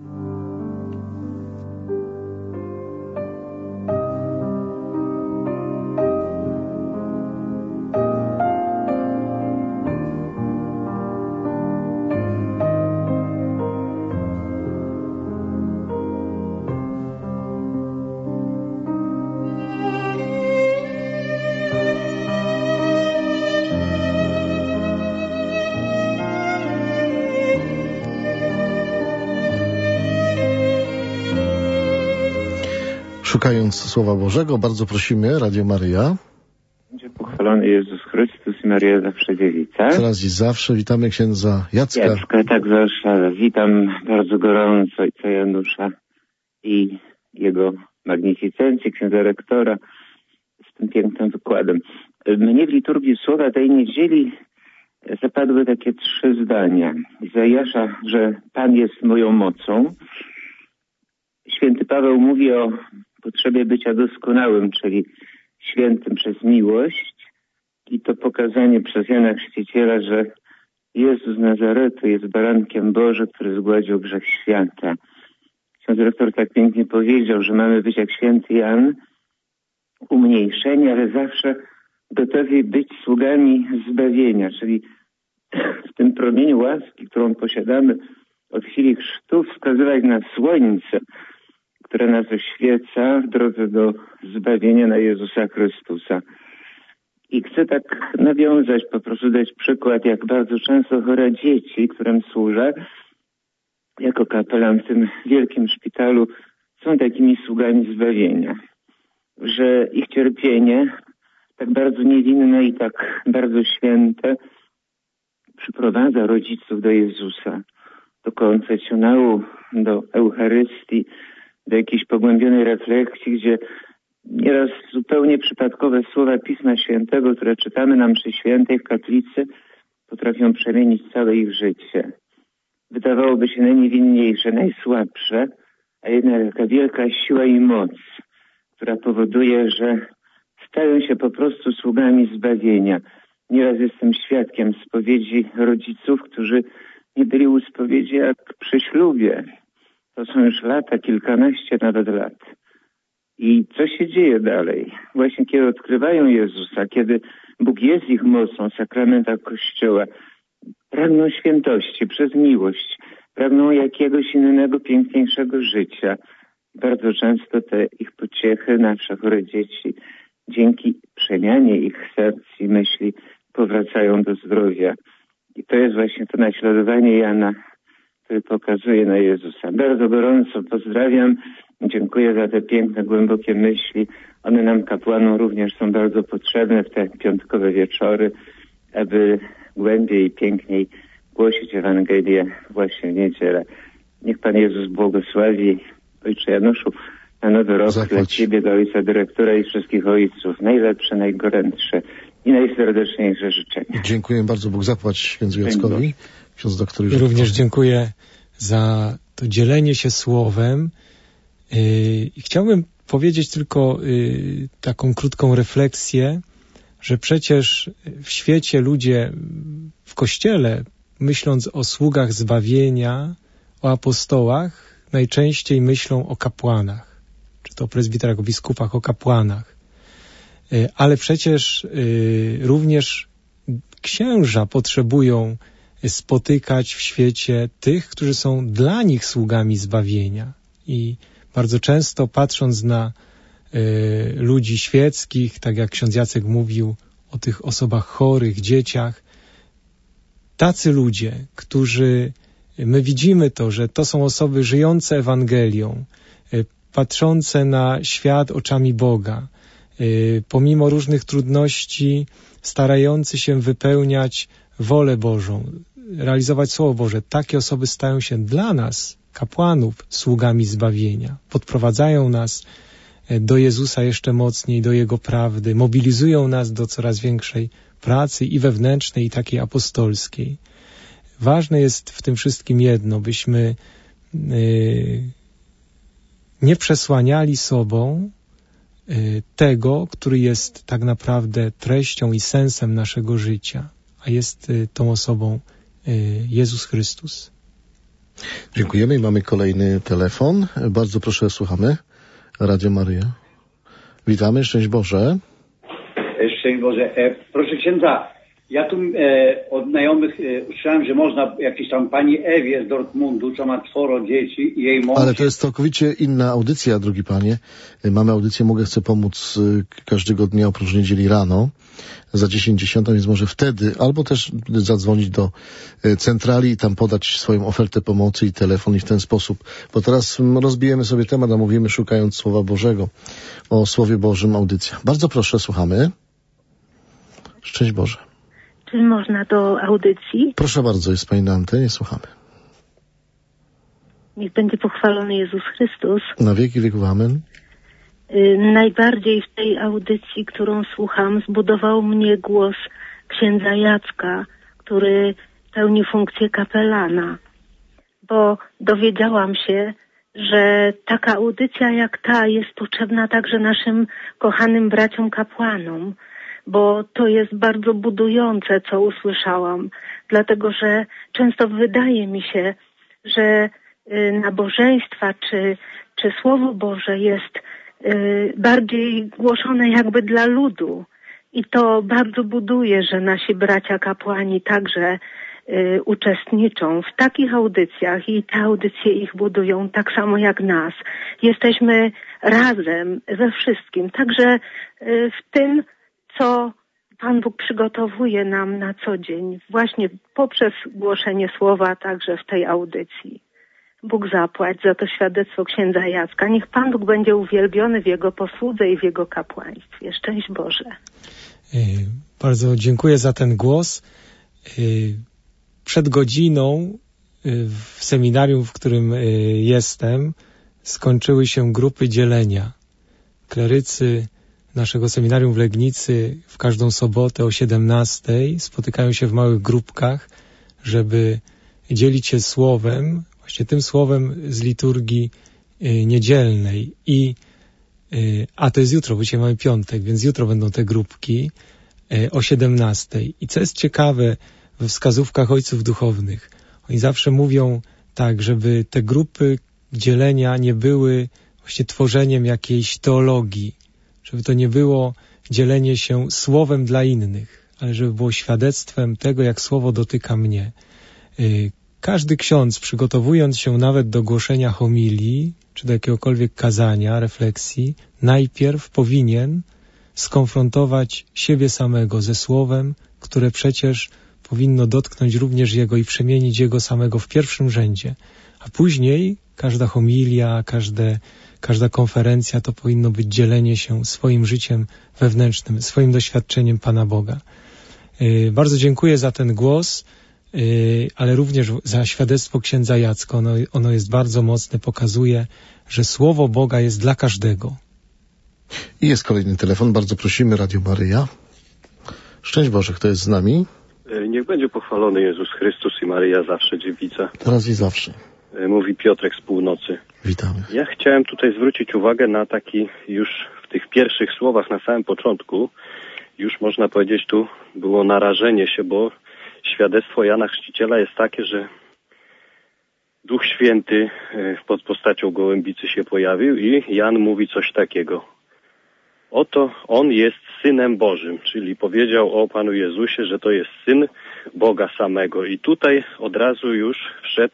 Szukając Słowa Bożego, bardzo prosimy, Radio Maryja. Będzie pochwalony Jezus Chrystus i Maryja zawsze dziewica. Teraz i zawsze witamy księdza Jacka. Jacka, tak zawsze. Witam bardzo gorąco ojca Janusza i jego magnificencję, księdza rektora, z tym pięknym wykładem. Mnie w liturgii słowa tej niedzieli zapadły takie trzy zdania. Izajasza, że Pan jest moją mocą. Święty Paweł mówi o potrzebie bycia doskonałym, czyli świętym przez miłość, i to pokazanie przez Jana Chrzciciela, że Jezus z Nazaretu jest barankiem Bożym, który zgładził grzech świata. Ksiądz rektor tak pięknie powiedział, że mamy być jak święty Jan, umniejszeni, ale zawsze gotowi być sługami zbawienia, czyli w tym promieniu łaski, którą posiadamy od chwili chrztu, wskazywać na słońce, które nas oświeca w drodze do zbawienia, na Jezusa Chrystusa. I chcę tak nawiązać, po prostu dać przykład, jak bardzo często chore dzieci, którym służę, jako kapelan w tym wielkim szpitalu, są takimi sługami zbawienia. Że ich cierpienie, tak bardzo niewinne i tak bardzo święte, przyprowadza rodziców do Jezusa, do konfesjonału, do Eucharystii, do jakiejś pogłębionej refleksji, gdzie nieraz zupełnie przypadkowe słowa Pisma Świętego, które czytamy na mszy świętej w kaplicy, potrafią przemienić całe ich życie. Wydawałoby się najniewinniejsze, najsłabsze, a jednak taka wielka siła i moc, która powoduje, że stają się po prostu sługami zbawienia. Nieraz jestem świadkiem spowiedzi rodziców, którzy nie byli u spowiedzi jak przy ślubie. To są już lata, kilkanaście nawet lat. I co się dzieje dalej? Właśnie kiedy odkrywają Jezusa, kiedy Bóg jest ich mocą, sakramentach Kościoła, pragną świętości przez miłość, pragną jakiegoś innego, piękniejszego życia. Bardzo często te ich pociechy, nasze chore dzieci, dzięki przemianie ich serc i myśli powracają do zdrowia. I to jest właśnie to naśladowanie Jana, który pokazuje na Jezusa. Bardzo gorąco pozdrawiam. Dziękuję za te piękne, głębokie myśli. One nam, kapłanom, również są bardzo potrzebne w te piątkowe wieczory, aby głębiej i piękniej głosić Ewangelię właśnie w niedzielę. Niech Pan Jezus błogosławi. Ojcze Januszu, na nowy rok Zapłać. Dla Ciebie, dla ojca dyrektora i wszystkich ojców najlepsze, najgorętsze i najserdeczniejsze życzenia. Dziękuję bardzo. Bóg zapłać księdzu Jackowi. Ksiądz doktor Józef. Również dziękuję za to dzielenie się słowem. I chciałbym powiedzieć tylko taką krótką refleksję, że przecież w świecie ludzie w Kościele, myśląc o sługach zbawienia, o apostołach, najczęściej myślą o kapłanach, czy to o prezbiterach, o biskupach, o kapłanach. Ale przecież również księża potrzebują spotykać w świecie tych, którzy są dla nich sługami zbawienia. I bardzo często patrząc na y, ludzi świeckich, tak jak ksiądz Jacek mówił o tych osobach chorych, dzieciach, tacy ludzie, którzy, my widzimy to, że to są osoby żyjące Ewangelią, y, patrzące na świat oczami Boga, y, pomimo różnych trudności, starający się wypełniać wolę Bożą, realizować Słowo Boże. Takie osoby stają się dla nas, kapłanów, sługami zbawienia. Podprowadzają nas do Jezusa jeszcze mocniej, do Jego prawdy, mobilizują nas do coraz większej pracy i wewnętrznej, i takiej apostolskiej. Ważne jest w tym wszystkim jedno, byśmy yy, nie przesłaniali sobą yy, tego, który jest tak naprawdę treścią i sensem naszego życia, a jest yy, tą osobą yy, Jezus Chrystus. Dziękujemy i mamy kolejny telefon. Bardzo proszę, słuchamy. Radio Maryja. Witamy, szczęść Boże. Szczęść Boże. E, proszę księdza, ja tu e, od znajomych e, usłyszałem, że można jakieś tam pani Ewie z Dortmundu, co ma czworo dzieci i jej mąż... Ale to jest całkowicie inna audycja, drogi panie. Mamy audycję Mogę Chcę Pomóc każdego dnia oprócz niedzieli rano za dziesięć dziesiątą, więc może wtedy, albo też zadzwonić do centrali i tam podać swoją ofertę pomocy i telefon i w ten sposób. Bo teraz rozbijemy sobie temat, a mówimy szukając Słowa Bożego. O Słowie Bożym audycja. Bardzo proszę, słuchamy. Szczęść Boże. Czy można do audycji? Proszę bardzo, jest pani na antenie, słuchamy. Niech będzie pochwalony Jezus Chrystus. Na wieki wieków, amen. Najbardziej w tej audycji, którą słucham, zbudował mnie głos księdza Jacka, który pełni funkcję kapelana, bo dowiedziałam się, że taka audycja jak ta jest potrzebna także naszym kochanym braciom kapłanom, bo to jest bardzo budujące, co usłyszałam, dlatego że często wydaje mi się, że nabożeństwa czy, czy Słowo Boże jest bardziej głoszone jakby dla ludu i to bardzo buduje, że nasi bracia kapłani także y, uczestniczą w takich audycjach i te audycje ich budują tak samo jak nas. Jesteśmy razem we wszystkim, także y, w tym, co Pan Bóg przygotowuje nam na co dzień, właśnie poprzez głoszenie słowa także w tej audycji. Bóg zapłać za to świadectwo księdza Jacka. Niech Pan Bóg będzie uwielbiony w jego posłudze i w jego kapłaństwie. Szczęść Boże. Bardzo dziękuję za ten głos. Przed godziną w seminarium, w którym jestem, skończyły się grupy dzielenia. Klerycy naszego seminarium w Legnicy w każdą sobotę o siedemnastej spotykają się w małych grupkach, żeby dzielić się słowem, właśnie tym słowem z liturgii y, niedzielnej. I, y, a to jest jutro, bo dzisiaj mamy piątek, więc jutro będą te grupki y, o siedemnastej. I co jest ciekawe we wskazówkach ojców duchownych, oni zawsze mówią tak, żeby te grupy dzielenia nie były właśnie tworzeniem jakiejś teologii, żeby to nie było dzielenie się słowem dla innych, ale żeby było świadectwem tego, jak słowo dotyka mnie. Y, Każdy ksiądz, przygotowując się nawet do głoszenia homilii, czy do jakiegokolwiek kazania, refleksji, najpierw powinien skonfrontować siebie samego ze słowem, które przecież powinno dotknąć również jego i przemienić jego samego w pierwszym rzędzie. A później każda homilia, każde, każda konferencja to powinno być dzielenie się swoim życiem wewnętrznym, swoim doświadczeniem Pana Boga. Yy, bardzo dziękuję za ten głos. Ale również za świadectwo księdza Jacka. Ono, ono jest bardzo mocne, pokazuje, że Słowo Boga jest dla każdego. I jest kolejny telefon, bardzo prosimy, Radio Maryja. Szczęść Boże, kto jest z nami? Niech będzie pochwalony Jezus Chrystus i Maryja zawsze dziewica. Teraz i zawsze. Mówi Piotrek z północy. Witamy. Ja chciałem tutaj zwrócić uwagę na taki już w tych pierwszych słowach na samym początku, już można powiedzieć tu było narażenie się, bo świadectwo Jana Chrzciciela jest takie, że Duch Święty pod postacią gołębicy się pojawił i Jan mówi coś takiego. Oto On jest Synem Bożym, czyli powiedział o Panu Jezusie, że to jest Syn Boga samego. I tutaj od razu już wszedł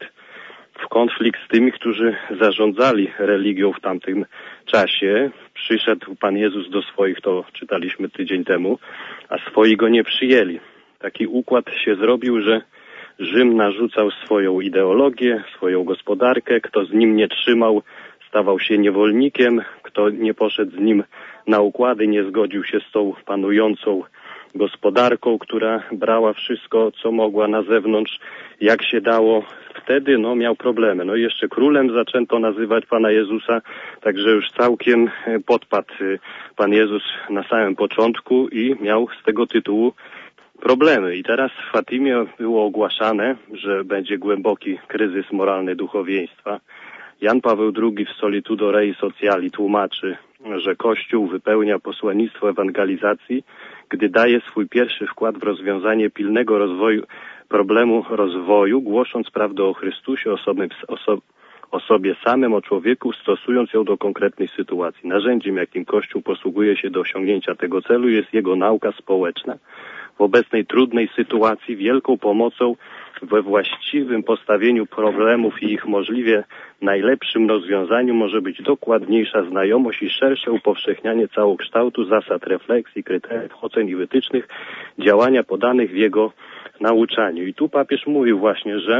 w konflikt z tymi, którzy zarządzali religią w tamtym czasie. Przyszedł Pan Jezus do swoich, to czytaliśmy tydzień temu, a swoi go nie przyjęli. Taki układ się zrobił, że Rzym narzucał swoją ideologię, swoją gospodarkę. Kto z nim nie trzymał, stawał się niewolnikiem. Kto nie poszedł z nim na układy, nie zgodził się z tą panującą gospodarką, która brała wszystko, co mogła na zewnątrz, jak się dało. Wtedy no, miał problemy. No i jeszcze królem zaczęto nazywać Pana Jezusa, także już całkiem podpadł Pan Jezus na samym początku i miał z tego tytułu problemy. I teraz w Fatimie było ogłaszane, że będzie głęboki kryzys moralny duchowieństwa. Jan Paweł drugi w Solitudo Rei Sociali tłumaczy, że Kościół wypełnia posłannictwo ewangelizacji, gdy daje swój pierwszy wkład w rozwiązanie pilnego rozwoju, problemu rozwoju, głosząc prawdę o Chrystusie, osoby, oso, o sobie samym, o człowieku, stosując ją do konkretnej sytuacji. Narzędziem, jakim Kościół posługuje się do osiągnięcia tego celu, jest jego nauka społeczna. W obecnej trudnej sytuacji wielką pomocą we właściwym postawieniu problemów i ich możliwie najlepszym rozwiązaniu może być dokładniejsza znajomość i szersze upowszechnianie całokształtu zasad refleksji, kryteriów, ocen i wytycznych działania podanych w jego nauczaniu. I tu papież mówił właśnie, że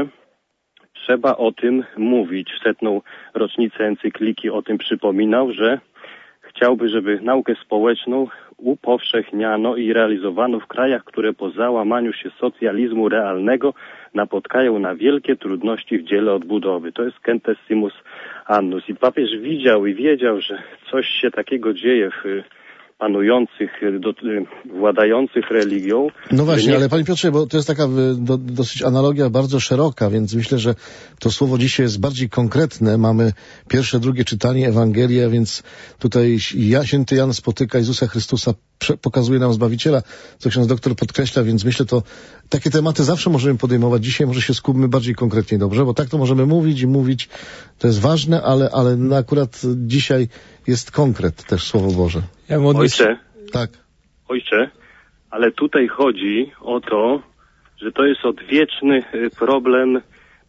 trzeba o tym mówić. W setną rocznicę encykliki o tym przypominał, że chciałby, żeby naukę społeczną upowszechniano i realizowano w krajach, które po załamaniu się socjalizmu realnego napotkają na wielkie trudności w dziele odbudowy. To jest Centesimus Annus. I papież widział i wiedział, że coś się takiego dzieje w panujących, do, władających religią. No właśnie, nie... ale Panie Piotrze, bo to jest taka do, dosyć analogia bardzo szeroka, więc myślę, że to słowo dzisiaj jest bardziej konkretne. Mamy pierwsze, drugie czytanie Ewangelia, więc tutaj ja, święty Jan spotyka Jezusa Chrystusa, pokazuje nam Zbawiciela, co ksiądz doktor podkreśla, więc myślę, to takie tematy zawsze możemy podejmować. Dzisiaj może się skupmy bardziej konkretnie, dobrze? Bo tak to możemy mówić i mówić, to jest ważne, ale, ale no akurat dzisiaj jest konkret też Słowo Boże. Ja modlę... Ojcze, tak. Ojcze, ale tutaj chodzi o to, że to jest odwieczny problem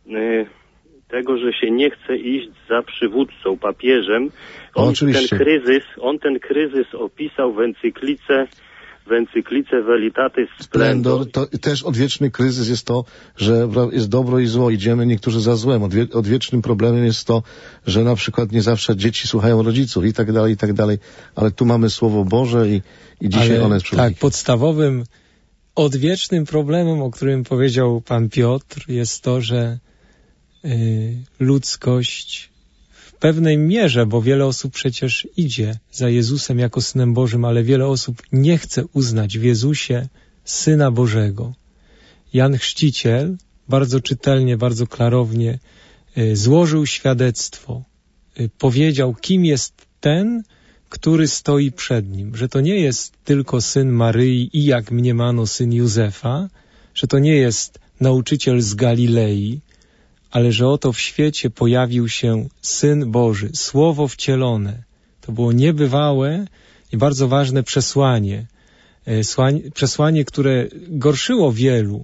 tego, że się nie chce iść za przywódcą, papieżem. On ten kryzys, on ten kryzys opisał w encyklice, w encyklice Veritatis Splendor. To też odwieczny kryzys jest to, że jest dobro i zło, idziemy niektórzy za złem. Odwie, odwiecznym problemem jest to, że na przykład nie zawsze dzieci słuchają rodziców i tak dalej, i tak dalej. Ale tu mamy Słowo Boże i, i dzisiaj Ale, ono jest przewodnikiem. Tak, podstawowym, odwiecznym problemem, o którym powiedział pan Piotr, jest to, że y, ludzkość w pewnej mierze, bo wiele osób przecież idzie za Jezusem jako Synem Bożym, ale wiele osób nie chce uznać w Jezusie Syna Bożego. Jan Chrzciciel bardzo czytelnie, bardzo klarownie y, złożył świadectwo, y, powiedział, kim jest ten, który stoi przed nim, że to nie jest tylko syn Maryi i jak mniemano syn Józefa, że to nie jest nauczyciel z Galilei, ale że oto w świecie pojawił się Syn Boży, Słowo wcielone. To było niebywałe i bardzo ważne przesłanie. Przesłanie, które gorszyło wielu,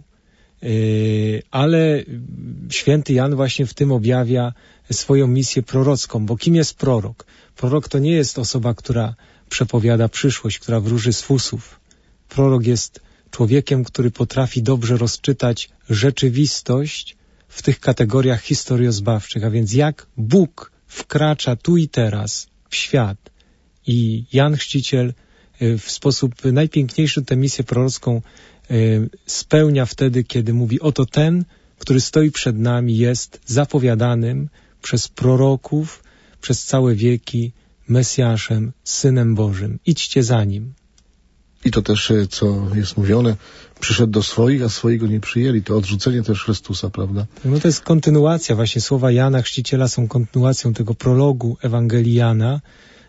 ale święty Jan właśnie w tym objawia swoją misję prorocką, bo kim jest prorok? Prorok to nie jest osoba, która przepowiada przyszłość, która wróży z fusów. Prorok jest człowiekiem, który potrafi dobrze rozczytać rzeczywistość w tych kategoriach historiozbawczych, a więc jak Bóg wkracza tu i teraz w świat. I Jan Chrzciciel w sposób najpiękniejszy tę misję prorocką spełnia wtedy, kiedy mówi, oto ten, który stoi przed nami, jest zapowiadanym przez proroków, przez całe wieki Mesjaszem, Synem Bożym. Idźcie za nim. I to też, co jest mówione, przyszedł do swoich, a swoi go nie przyjęli. To odrzucenie też Chrystusa, prawda? No to jest kontynuacja. Właśnie słowa Jana Chrzciciela są kontynuacją tego prologu Ewangelii Jana.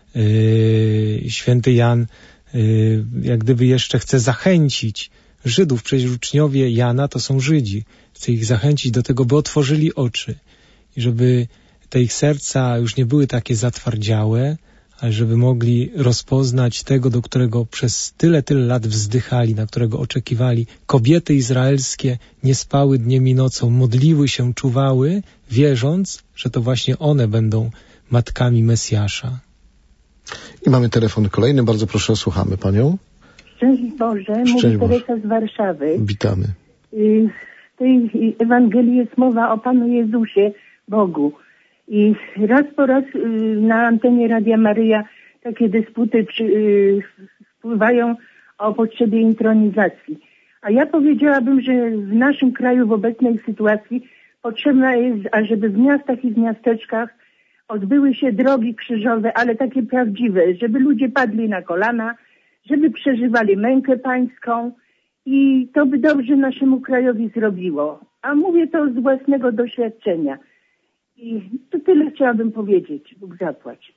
Yy, święty Jan yy, jak gdyby jeszcze chce zachęcić Żydów. Przecież uczniowie Jana to są Żydzi. Chce ich zachęcić do tego, by otworzyli oczy. I żeby te ich serca już nie były takie zatwardziałe, ale żeby mogli rozpoznać tego, do którego przez tyle, tyle lat wzdychali, na którego oczekiwali. Kobiety izraelskie nie spały dniem i nocą, modliły się, czuwały, wierząc, że to właśnie one będą matkami Mesjasza. I mamy telefon kolejny. Bardzo proszę, słuchamy Panią. Szczęść Boże, mówi Teresa z Warszawy. Witamy. W tej Ewangelii jest mowa o Panu Jezusie, Bogu. I raz po raz na antenie Radia Maryja takie dysputy przy, wpływają o potrzebie intronizacji. A ja powiedziałabym, że w naszym kraju w obecnej sytuacji potrzebna jest, ażeby w miastach i w miasteczkach odbyły się drogi krzyżowe, ale takie prawdziwe, żeby ludzie padli na kolana, żeby przeżywali mękę pańską i to by dobrze naszemu krajowi zrobiło. A mówię to z własnego doświadczenia. I to tyle chciałabym powiedzieć. Bóg zapłać.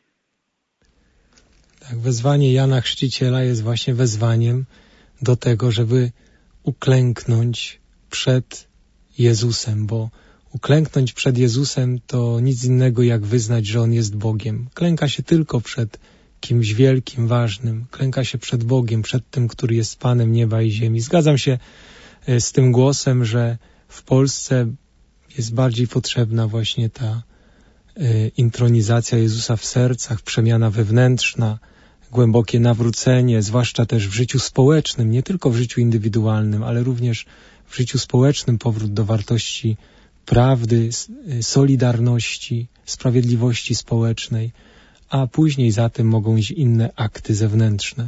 Tak, wezwanie Jana Chrzciciela jest właśnie wezwaniem do tego, żeby uklęknąć przed Jezusem, bo uklęknąć przed Jezusem to nic innego jak wyznać, że On jest Bogiem. Klęka się tylko przed kimś wielkim, ważnym. Klęka się przed Bogiem, przed tym, który jest Panem nieba i ziemi. Zgadzam się z tym głosem, że w Polsce jest bardziej potrzebna właśnie ta y, intronizacja Jezusa w sercach, przemiana wewnętrzna, głębokie nawrócenie, zwłaszcza też w życiu społecznym, nie tylko w życiu indywidualnym, ale również w życiu społecznym, powrót do wartości prawdy, solidarności, sprawiedliwości społecznej, a później za tym mogą iść inne akty zewnętrzne.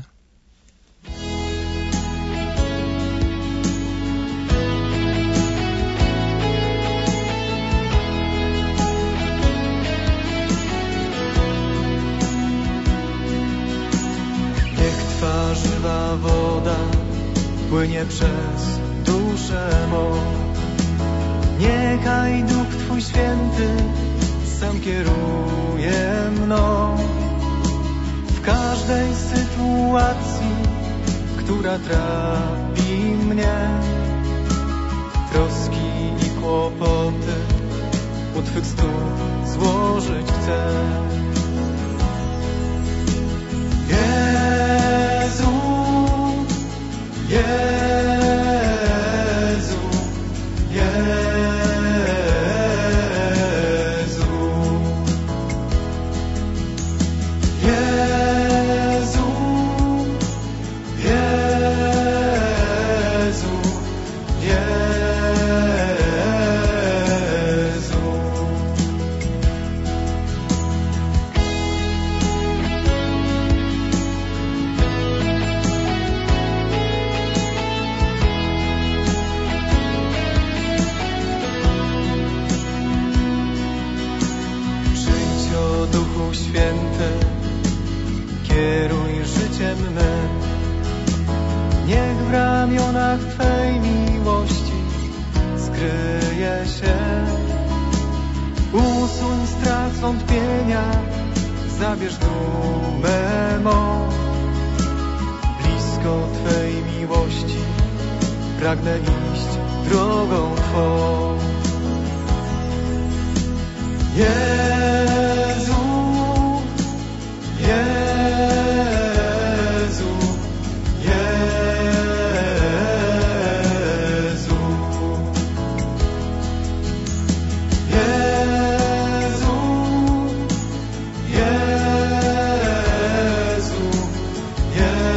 Żywa woda płynie przez duszę mą. Niechaj Duch Twój Święty sam kieruje mną w każdej sytuacji, która trapi mnie. Troski i kłopoty u Twych stóp złożyć chcę. Jezu, Jezu, Jezu, Jezu, Jezu, Jezu. Święty, kieruj życiem mym. Niech w ramionach Twej miłości skryje się. Usuń strach, zwątpienia, zabierz dumę mą. Blisko Twej miłości pragnę iść drogą Twą. Jezu, Jezu, Jezu, Jezu, Jezu,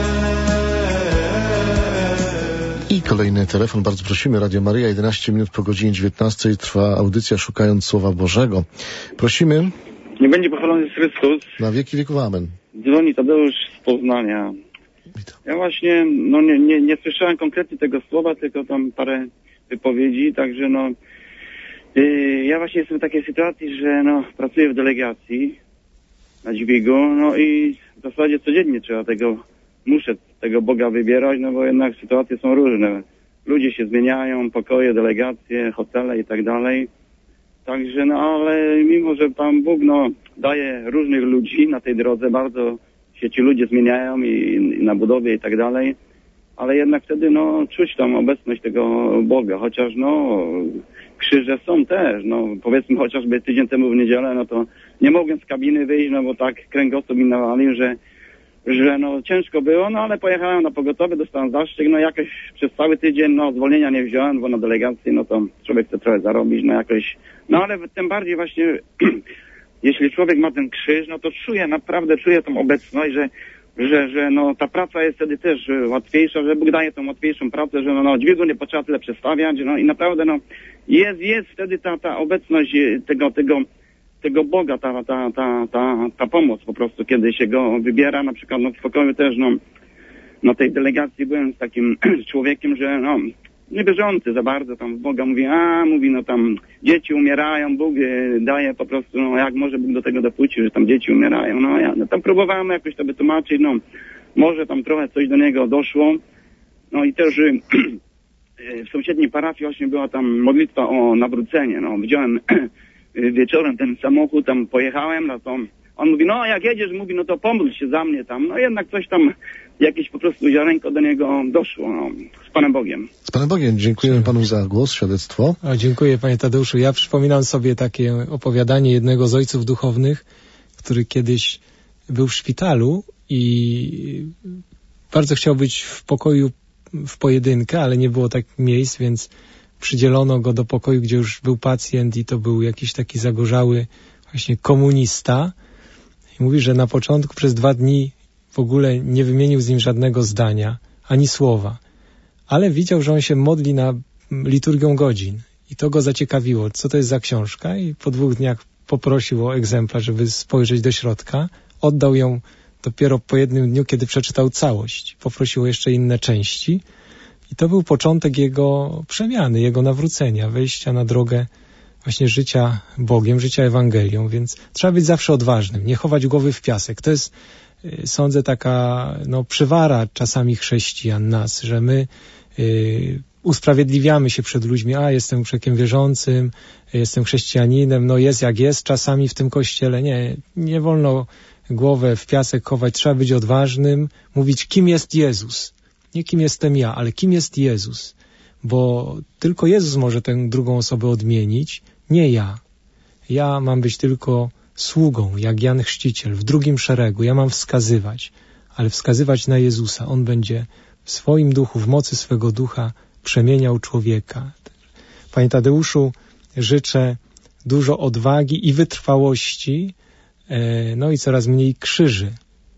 Jezu. I kolejny telefon, bardzo prosimy. Radio Maryja, jedenaście minut po godzinie dziewiętnastej trwa audycja Szukając Słowa Bożego. Prosimy. Nie będzie pochwalony Chrystus. Na wieki wieków amen. Dzwoni Tadeusz z Poznania. Witam. Ja właśnie no nie, nie, nie słyszałem konkretnie tego słowa, tylko tam parę wypowiedzi, także no yy, ja właśnie jestem w takiej sytuacji, że no pracuję w delegacji na dźwigu, no i w zasadzie codziennie trzeba tego muszę tego Boga wybierać, no bo jednak sytuacje są różne. Ludzie się zmieniają, pokoje, delegacje, hotele i tak dalej. Także, no ale mimo, że Pan Bóg, no, daje różnych ludzi na tej drodze, bardzo się ci ludzie zmieniają i, i na budowie i tak dalej, ale jednak wtedy, no, czuć tam obecność tego Boga, chociaż, no, krzyże są też, no, powiedzmy chociażby tydzień temu w niedzielę, no to nie mogłem z kabiny wyjść, no bo tak kręgosłup mi nawalił, że że no ciężko było, no ale pojechałem na pogotowie, dostałem zastrzyk, no jakoś przez cały tydzień, no zwolnienia nie wziąłem, bo na delegacji, no to człowiek chce trochę zarobić, no jakoś, no ale tym bardziej właśnie, jeśli człowiek ma ten krzyż, no to czuje, naprawdę czuje tą obecność, że, że, że no ta praca jest wtedy też łatwiejsza, że Bóg daje tą łatwiejszą pracę, że no, no dźwigu nie potrzeba tyle przestawiać, no i naprawdę, no jest, jest wtedy ta, ta obecność tego, tego, tego Boga, ta, ta, ta, ta, ta pomoc po prostu, kiedy się go wybiera, na przykład no, w pokoju też, no, na tej delegacji byłem z takim człowiekiem, że no, niewierzący za bardzo tam w Boga, mówi, a, mówi, no tam dzieci umierają, Bóg daje po prostu, no jak może Bóg do tego dopuścił, że tam dzieci umierają, no ja no, tam próbowałem jakoś to wytłumaczyć, no może tam trochę coś do niego doszło, no i też w sąsiedniej parafii właśnie była tam modlitwa o nawrócenie, no widziałem wieczorem ten samochód, tam pojechałem, no to on mówi, no jak jedziesz, mówi, no to pomódl się za mnie tam, no jednak coś tam, jakieś po prostu ziarenko do niego doszło, no, z Panem Bogiem. Z Panem Bogiem, dziękujemy Panu za głos, świadectwo. O, dziękuję Panie Tadeuszu. Ja przypominam sobie takie opowiadanie jednego z ojców duchownych, który kiedyś był w szpitalu i bardzo chciał być w pokoju w pojedynkę, ale nie było tak miejsc, więc przydzielono go do pokoju, gdzie już był pacjent i to był jakiś taki zagorzały właśnie komunista. I mówi, że na początku przez dwa dni w ogóle nie wymienił z nim żadnego zdania, ani słowa. Ale widział, że on się modli na liturgią godzin. I to go zaciekawiło, co to jest za książka. I po dwóch dniach poprosił o egzemplarz, żeby spojrzeć do środka. Oddał ją dopiero po jednym dniu, kiedy przeczytał całość. Poprosił o jeszcze inne części. I to był początek jego przemiany, jego nawrócenia, wejścia na drogę właśnie życia Bogiem, życia Ewangelią, więc trzeba być zawsze odważnym, nie chować głowy w piasek. To jest, sądzę, taka no, przywara czasami chrześcijan nas, że my y, usprawiedliwiamy się przed ludźmi, a jestem człowiekiem wierzącym, jestem chrześcijaninem, no jest jak jest czasami w tym kościele. Nie, nie wolno głowę w piasek chować, trzeba być odważnym, mówić, kim jest Jezus. Nie kim jestem ja, ale kim jest Jezus. Bo tylko Jezus może tę drugą osobę odmienić, nie ja. Ja mam być tylko sługą, jak Jan Chrzciciel, w drugim szeregu. Ja mam wskazywać, ale wskazywać na Jezusa. On będzie w swoim duchu, w mocy swego ducha przemieniał człowieka. Panie Tadeuszu, życzę dużo odwagi i wytrwałości, no i coraz mniej krzyży.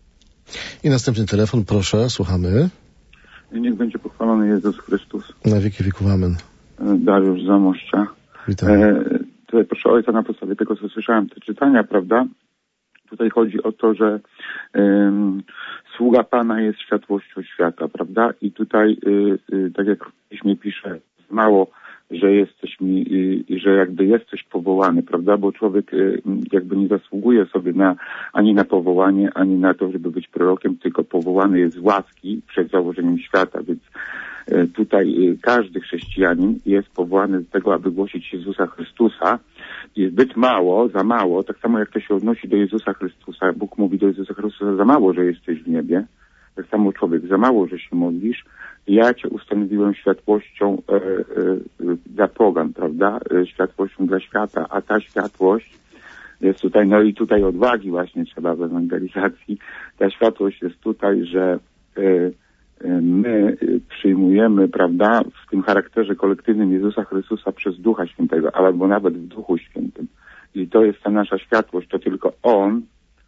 I następny telefon, proszę, słuchamy. Niech będzie pochwalony Jezus Chrystus. Na wieki wieków, amen. Dariusz z Zamościa. Witam. E, tutaj proszę ojca, na podstawie tego, co słyszałem, te czytania, prawda? Tutaj chodzi o to, że um, sługa Pana jest światłością świata, prawda? I tutaj, y, y, tak jak w piśmie pisze, mało, że jesteś mi, y, że jakby jesteś powołany, prawda? Bo człowiek y, jakby nie zasługuje sobie na, ani na powołanie, ani na to, żeby być prorokiem, tylko powołany jest z łaski przed założeniem świata, więc y, tutaj y, każdy chrześcijanin jest powołany do tego, aby głosić Jezusa Chrystusa. I zbyt mało, za mało, tak samo jak to się odnosi do Jezusa Chrystusa, Bóg mówi do Jezusa Chrystusa, za mało, że jesteś w niebie, tak samo człowiek, za mało, że się modlisz, ja Cię ustanowiłem światłością e, e, dla pogan, prawda, e, światłością dla świata, a ta światłość jest tutaj, no i tutaj odwagi właśnie trzeba w ewangelizacji, ta światłość jest tutaj, że e, e, my przyjmujemy, prawda, w tym charakterze kolektywnym Jezusa Chrystusa przez Ducha Świętego, albo nawet w Duchu Świętym. I to jest ta nasza światłość, to tylko On,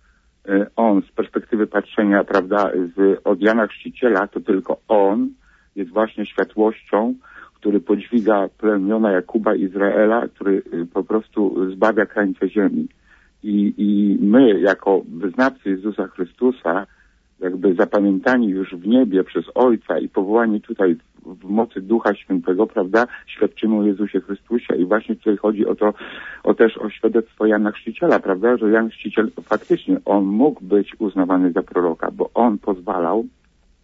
On z perspektywy patrzenia, prawda, z, od Jana Chrzciciela, to tylko On jest właśnie światłością, który podźwiga plemiona Jakuba i Izraela, który po prostu zbawia krańce ziemi. I, i my, jako wyznawcy Jezusa Chrystusa, jakby zapamiętani już w niebie przez Ojca i powołani tutaj w mocy Ducha Świętego, prawda, świadczymy o Jezusie Chrystusie. I właśnie tutaj chodzi o to, o też o świadectwo Jana Chrzciciela, prawda, że Jan Chrzciciel faktycznie, on mógł być uznawany za proroka, bo on pozwalał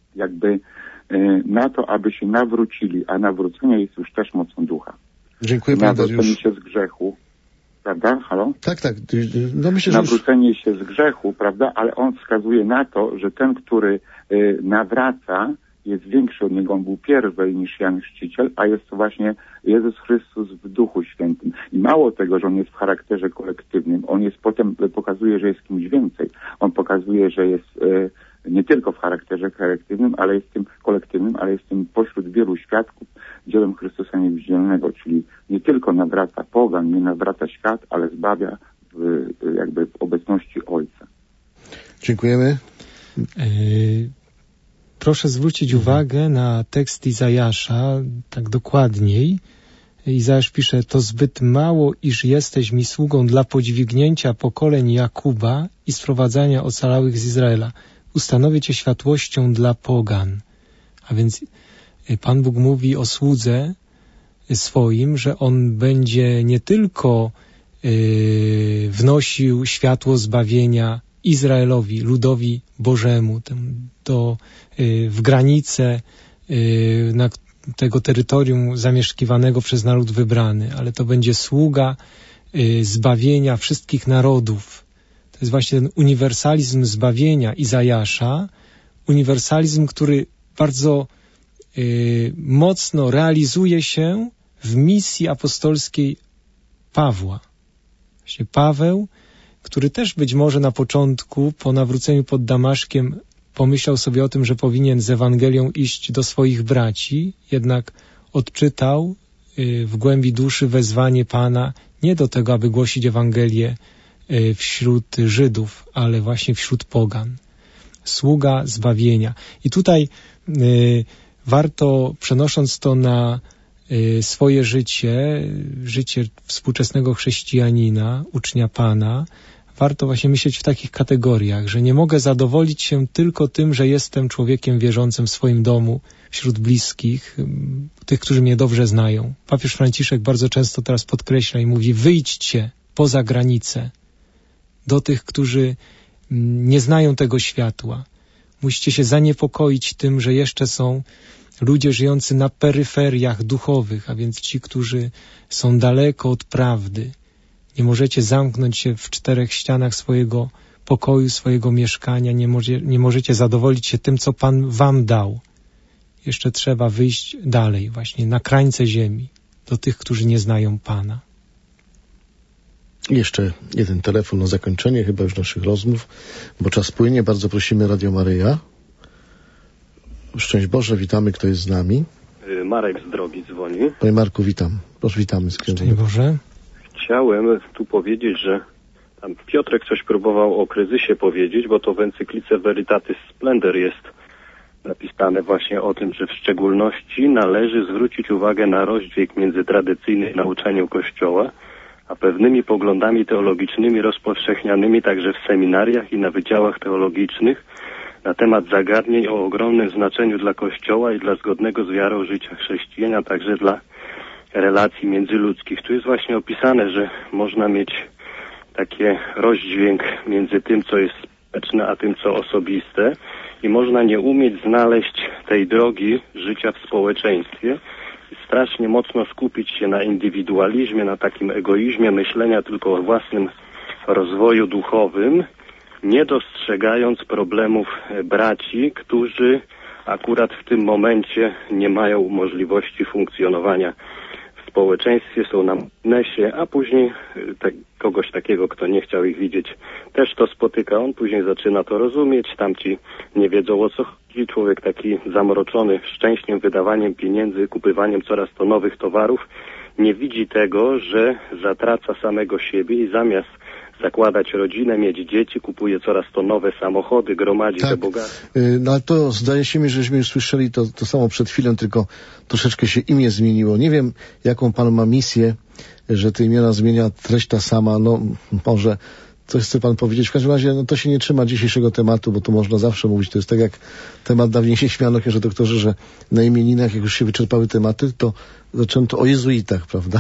na to, aby się nawrócili, a nawrócenie jest już też mocą ducha. Dziękuję bardzo. Nawrócenie się z grzechu, prawda? Halo? Tak, tak. No myślę, że nawrócenie już... się z grzechu, prawda? Ale on wskazuje na to, że ten, który y, nawraca, jest większy od niego. On był pierwej niż Jan Chrzciciel, a jest to właśnie Jezus Chrystus w Duchu Świętym. I mało tego, że on jest w charakterze kolektywnym, on jest potem, pokazuje, że jest kimś więcej. On pokazuje, że jest y, nie tylko w charakterze kolektywnym, ale jest tym kolektywnym, ale jest tym pośród wielu świadków dziełem Chrystusa Niewidzialnego, czyli nie tylko nawraca pogan, nie nawraca świat, ale zbawia w, jakby w obecności Ojca. Dziękujemy. Yy, proszę zwrócić uwagę na tekst Izajasza, tak dokładniej. Izajasz pisze, to zbyt mało, iż jesteś mi sługą dla podźwignięcia pokoleń Jakuba i sprowadzania ocalałych z Izraela. Ustanowię cię światłością dla pogan. A więc Pan Bóg mówi o słudze swoim, że on będzie nie tylko yy, wnosił światło zbawienia Izraelowi, ludowi Bożemu, tym, do, yy, w granice yy, na tego terytorium zamieszkiwanego przez naród wybrany, ale to będzie sługa yy, zbawienia wszystkich narodów. To jest właśnie ten uniwersalizm zbawienia Izajasza, uniwersalizm, który bardzo y, mocno realizuje się w misji apostolskiej Pawła. Właśnie Paweł, który też być może na początku, po nawróceniu pod Damaszkiem, pomyślał sobie o tym, że powinien z Ewangelią iść do swoich braci, jednak odczytał y, w głębi duszy wezwanie Pana nie do tego, aby głosić Ewangelię wśród Żydów, ale właśnie wśród pogan. Sługa zbawienia. I tutaj y, warto, przenosząc to na y, swoje życie, życie współczesnego chrześcijanina, ucznia Pana, warto właśnie myśleć w takich kategoriach, że nie mogę zadowolić się tylko tym, że jestem człowiekiem wierzącym w swoim domu, wśród bliskich, tych, którzy mnie dobrze znają. Papież Franciszek bardzo często teraz podkreśla i mówi, wyjdźcie poza granicę, do tych, którzy nie znają tego światła. Musicie się zaniepokoić tym, że jeszcze są ludzie żyjący na peryferiach duchowych, a więc ci, którzy są daleko od prawdy. Nie możecie zamknąć się w czterech ścianach swojego pokoju, swojego mieszkania, nie, może, nie możecie zadowolić się tym, co Pan wam dał. Jeszcze trzeba wyjść dalej, właśnie na krańce ziemi, do tych, którzy nie znają Pana. Jeszcze jeden telefon na zakończenie chyba już naszych rozmów, bo czas płynie. Bardzo prosimy Radio Maryja. Szczęść Boże, witamy, kto jest z nami. Marek z Drogi dzwoni. Panie Marku, witam. Proszę, witamy z księdzem. Szczęść Boże. Chciałem tu powiedzieć, że tam Piotrek coś próbował o kryzysie powiedzieć, bo to w encyklice Veritatis Splendor jest napisane właśnie o tym, że w szczególności należy zwrócić uwagę na rozdźwięk między tradycyjnym nauczaniem Kościoła a pewnymi poglądami teologicznymi rozpowszechnianymi także w seminariach i na wydziałach teologicznych na temat zagadnień o ogromnym znaczeniu dla Kościoła i dla zgodnego z wiarą życia chrześcijan, a także dla relacji międzyludzkich. Tu jest właśnie opisane, że można mieć takie rozdźwięk między tym, co jest społeczne, a tym, co osobiste i można nie umieć znaleźć tej drogi życia w społeczeństwie, strasznie mocno skupić się na indywidualizmie, na takim egoizmie myślenia tylko o własnym rozwoju duchowym, nie dostrzegając problemów braci, którzy akurat w tym momencie nie mają możliwości funkcjonowania w społeczeństwie, są na marginesie, a później te, kogoś takiego, kto nie chciał ich widzieć, też to spotyka. On później zaczyna to rozumieć, tamci nie wiedzą, o co chodzi. Człowiek taki zamroczony szczęściem, wydawaniem pieniędzy, kupywaniem coraz to nowych towarów, nie widzi tego, że zatraca samego siebie i zamiast zakładać rodzinę, mieć dzieci, kupuje coraz to nowe samochody, gromadzi tak, te bogactwa. No ale to zdaje się mi, żeśmy już słyszeli to, to samo przed chwilą, tylko troszeczkę się imię zmieniło. Nie wiem, jaką Pan ma misję, że te imiona zmienia treść ta sama. No może coś chce Pan powiedzieć. W każdym razie no, to się nie trzyma dzisiejszego tematu, bo to można zawsze mówić. To jest tak jak temat dawniej się śmiano, że doktorzy, że na imieninach, jak już się wyczerpały tematy, to zaczęto o jezuitach, prawda?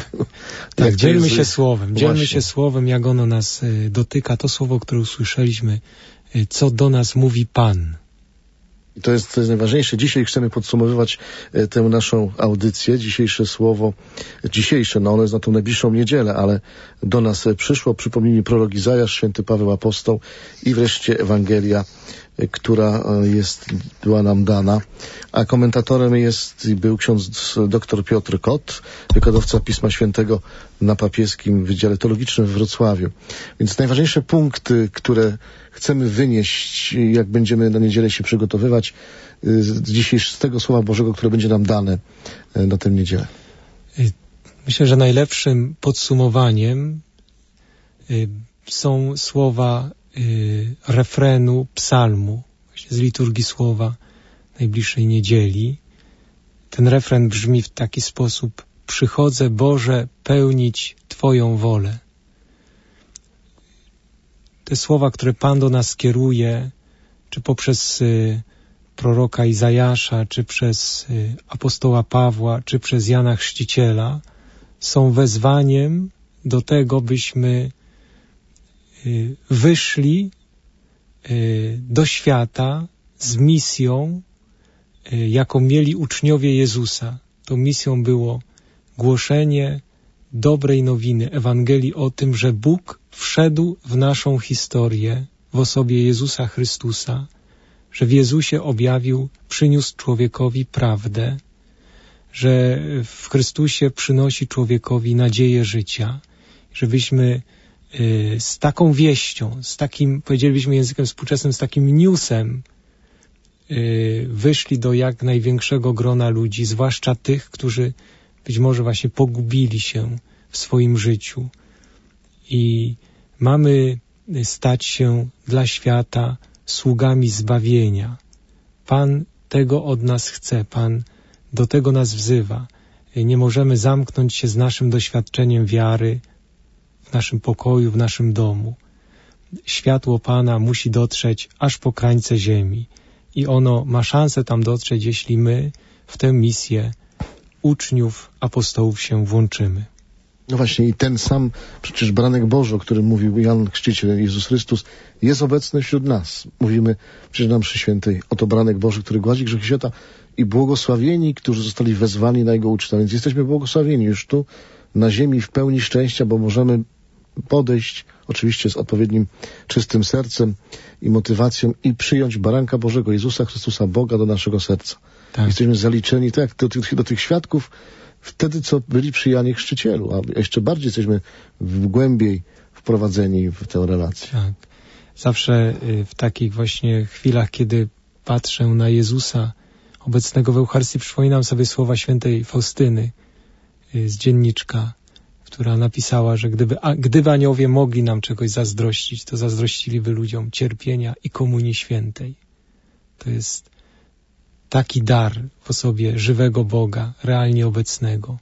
Tak, dzielmy się słowem. Dzielmy Właśnie. się słowem, jak ono nas y, dotyka. To słowo, które usłyszeliśmy, y, co do nas mówi Pan. To jest, to jest najważniejsze. Dzisiaj chcemy podsumowywać e, tę naszą audycję. Dzisiejsze słowo, dzisiejsze, no ono jest na tą najbliższą niedzielę, ale do nas e, przyszło. Przypomnijmy prolog Izajasz, święty Paweł Apostoł i wreszcie Ewangelia, e, która e, jest, była nam dana. A komentatorem jest i był ksiądz dr Piotr Kot, wykładowca Pisma Świętego na papieskim Wydziale Teologicznym w Wrocławiu. Więc najważniejsze punkty, które chcemy wynieść, jak będziemy na niedzielę się przygotowywać, z dzisiejszego Słowa Bożego, które będzie nam dane na tę niedzielę. Myślę, że najlepszym podsumowaniem są słowa refrenu psalmu, właśnie z liturgii słowa najbliższej niedzieli. Ten refren brzmi w taki sposób: przychodzę, Boże, pełnić Twoją wolę. Te słowa, które Pan do nas kieruje, czy poprzez y, proroka Izajasza, czy przez y, apostoła Pawła, czy przez Jana Chrzciciela, są wezwaniem do tego, byśmy y, wyszli y, do świata z misją, y, jaką mieli uczniowie Jezusa. Tą misją było głoszenie dobrej nowiny, Ewangelii o tym, że Bóg wszedł w naszą historię w osobie Jezusa Chrystusa, że w Jezusie objawił, przyniósł człowiekowi prawdę, że w Chrystusie przynosi człowiekowi nadzieję życia, żebyśmy y, z taką wieścią, z takim, powiedzielibyśmy językiem współczesnym, z takim newsem y, wyszli do jak największego grona ludzi, zwłaszcza tych, którzy być może właśnie pogubili się w swoim życiu. I mamy stać się dla świata sługami zbawienia. Pan tego od nas chce, Pan do tego nas wzywa. Nie możemy zamknąć się z naszym doświadczeniem wiary w naszym pokoju, w naszym domu. Światło Pana musi dotrzeć aż po krańce ziemi i ono ma szansę tam dotrzeć, jeśli my w tę misję uczniów, apostołów się włączymy. No właśnie, i ten sam przecież baranek Boży, o którym mówił Jan Chrzciciel, Jezus Chrystus, jest obecny wśród nas. Mówimy przecież na mszy świętej, oto baranek Boży, który gładzi grzechy świata, i błogosławieni, którzy zostali wezwani na Jego ucztę. Więc jesteśmy błogosławieni już tu na ziemi w pełni szczęścia, bo możemy podejść oczywiście z odpowiednim czystym sercem i motywacją i przyjąć baranka Bożego, Jezusa Chrystusa, Boga do naszego serca. Tak. Jesteśmy zaliczeni tak do tych, do tych świadków wtedy, co byli przy Janie Chrzcicielu, a jeszcze bardziej jesteśmy w głębiej wprowadzeni w tę relację. Tak. Zawsze w takich właśnie chwilach, kiedy patrzę na Jezusa obecnego w Eucharystii, przypominam sobie słowa świętej Faustyny z dzienniczka, która napisała, że gdyby, a, gdyby aniołowie mogli nam czegoś zazdrościć, to zazdrościliby ludziom cierpienia i komunii świętej. To jest taki dar w osobie żywego Boga, realnie obecnego.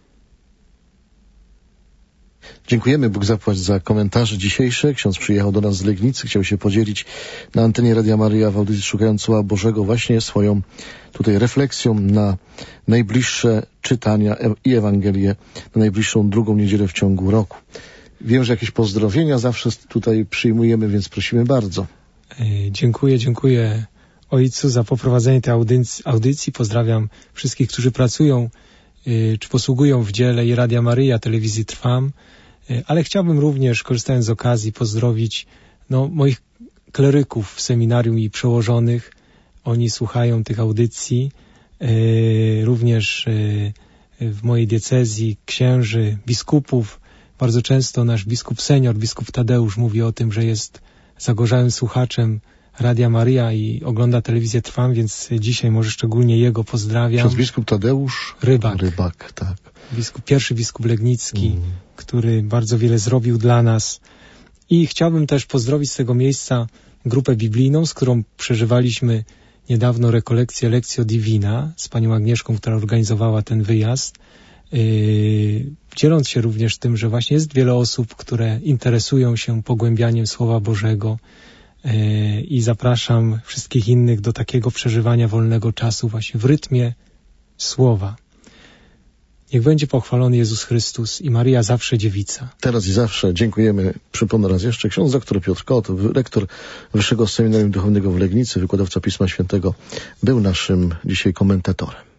Dziękujemy, Bóg zapłać, za komentarze dzisiejsze. Ksiądz przyjechał do nas z Legnicy, chciał się podzielić na antenie Radia Maryja w audycji Szukając Słowa Bożego właśnie swoją tutaj refleksją na najbliższe czytania i Ewangelię, na najbliższą drugą niedzielę w ciągu roku. Wiem, że jakieś pozdrowienia zawsze tutaj przyjmujemy, więc prosimy bardzo. Dziękuję, dziękuję Ojcu za poprowadzenie tej audycji. audycji. Pozdrawiam wszystkich, którzy pracują czy posługują w dziele i Radia Maryja, telewizji Trwam, ale chciałbym również, korzystając z okazji, pozdrowić no, moich kleryków w seminarium i przełożonych. Oni słuchają tych audycji, również w mojej diecezji księży, biskupów. Bardzo często nasz biskup senior, biskup Tadeusz mówi o tym, że jest zagorzałym słuchaczem Radia Maryja i ogląda telewizję Trwam, więc dzisiaj może szczególnie jego pozdrawiam. Ksiądz biskup Tadeusz Rybak. Rybak, tak. Biskup, pierwszy biskup legnicki, mm. który bardzo wiele zrobił dla nas. I chciałbym też pozdrowić z tego miejsca grupę biblijną, z którą przeżywaliśmy niedawno rekolekcję Lectio Divina z panią Agnieszką, która organizowała ten wyjazd. Yy, dzieląc się również tym, że właśnie jest wiele osób, które interesują się pogłębianiem Słowa Bożego, i zapraszam wszystkich innych do takiego przeżywania wolnego czasu właśnie w rytmie Słowa. Niech będzie pochwalony Jezus Chrystus i Maryja zawsze dziewica. Teraz i zawsze dziękujemy. Przypomnę raz jeszcze, ksiądz doktor Piotr Kot, rektor Wyższego Seminarium Duchownego w Legnicy, wykładowca Pisma Świętego, był naszym dzisiaj komentatorem.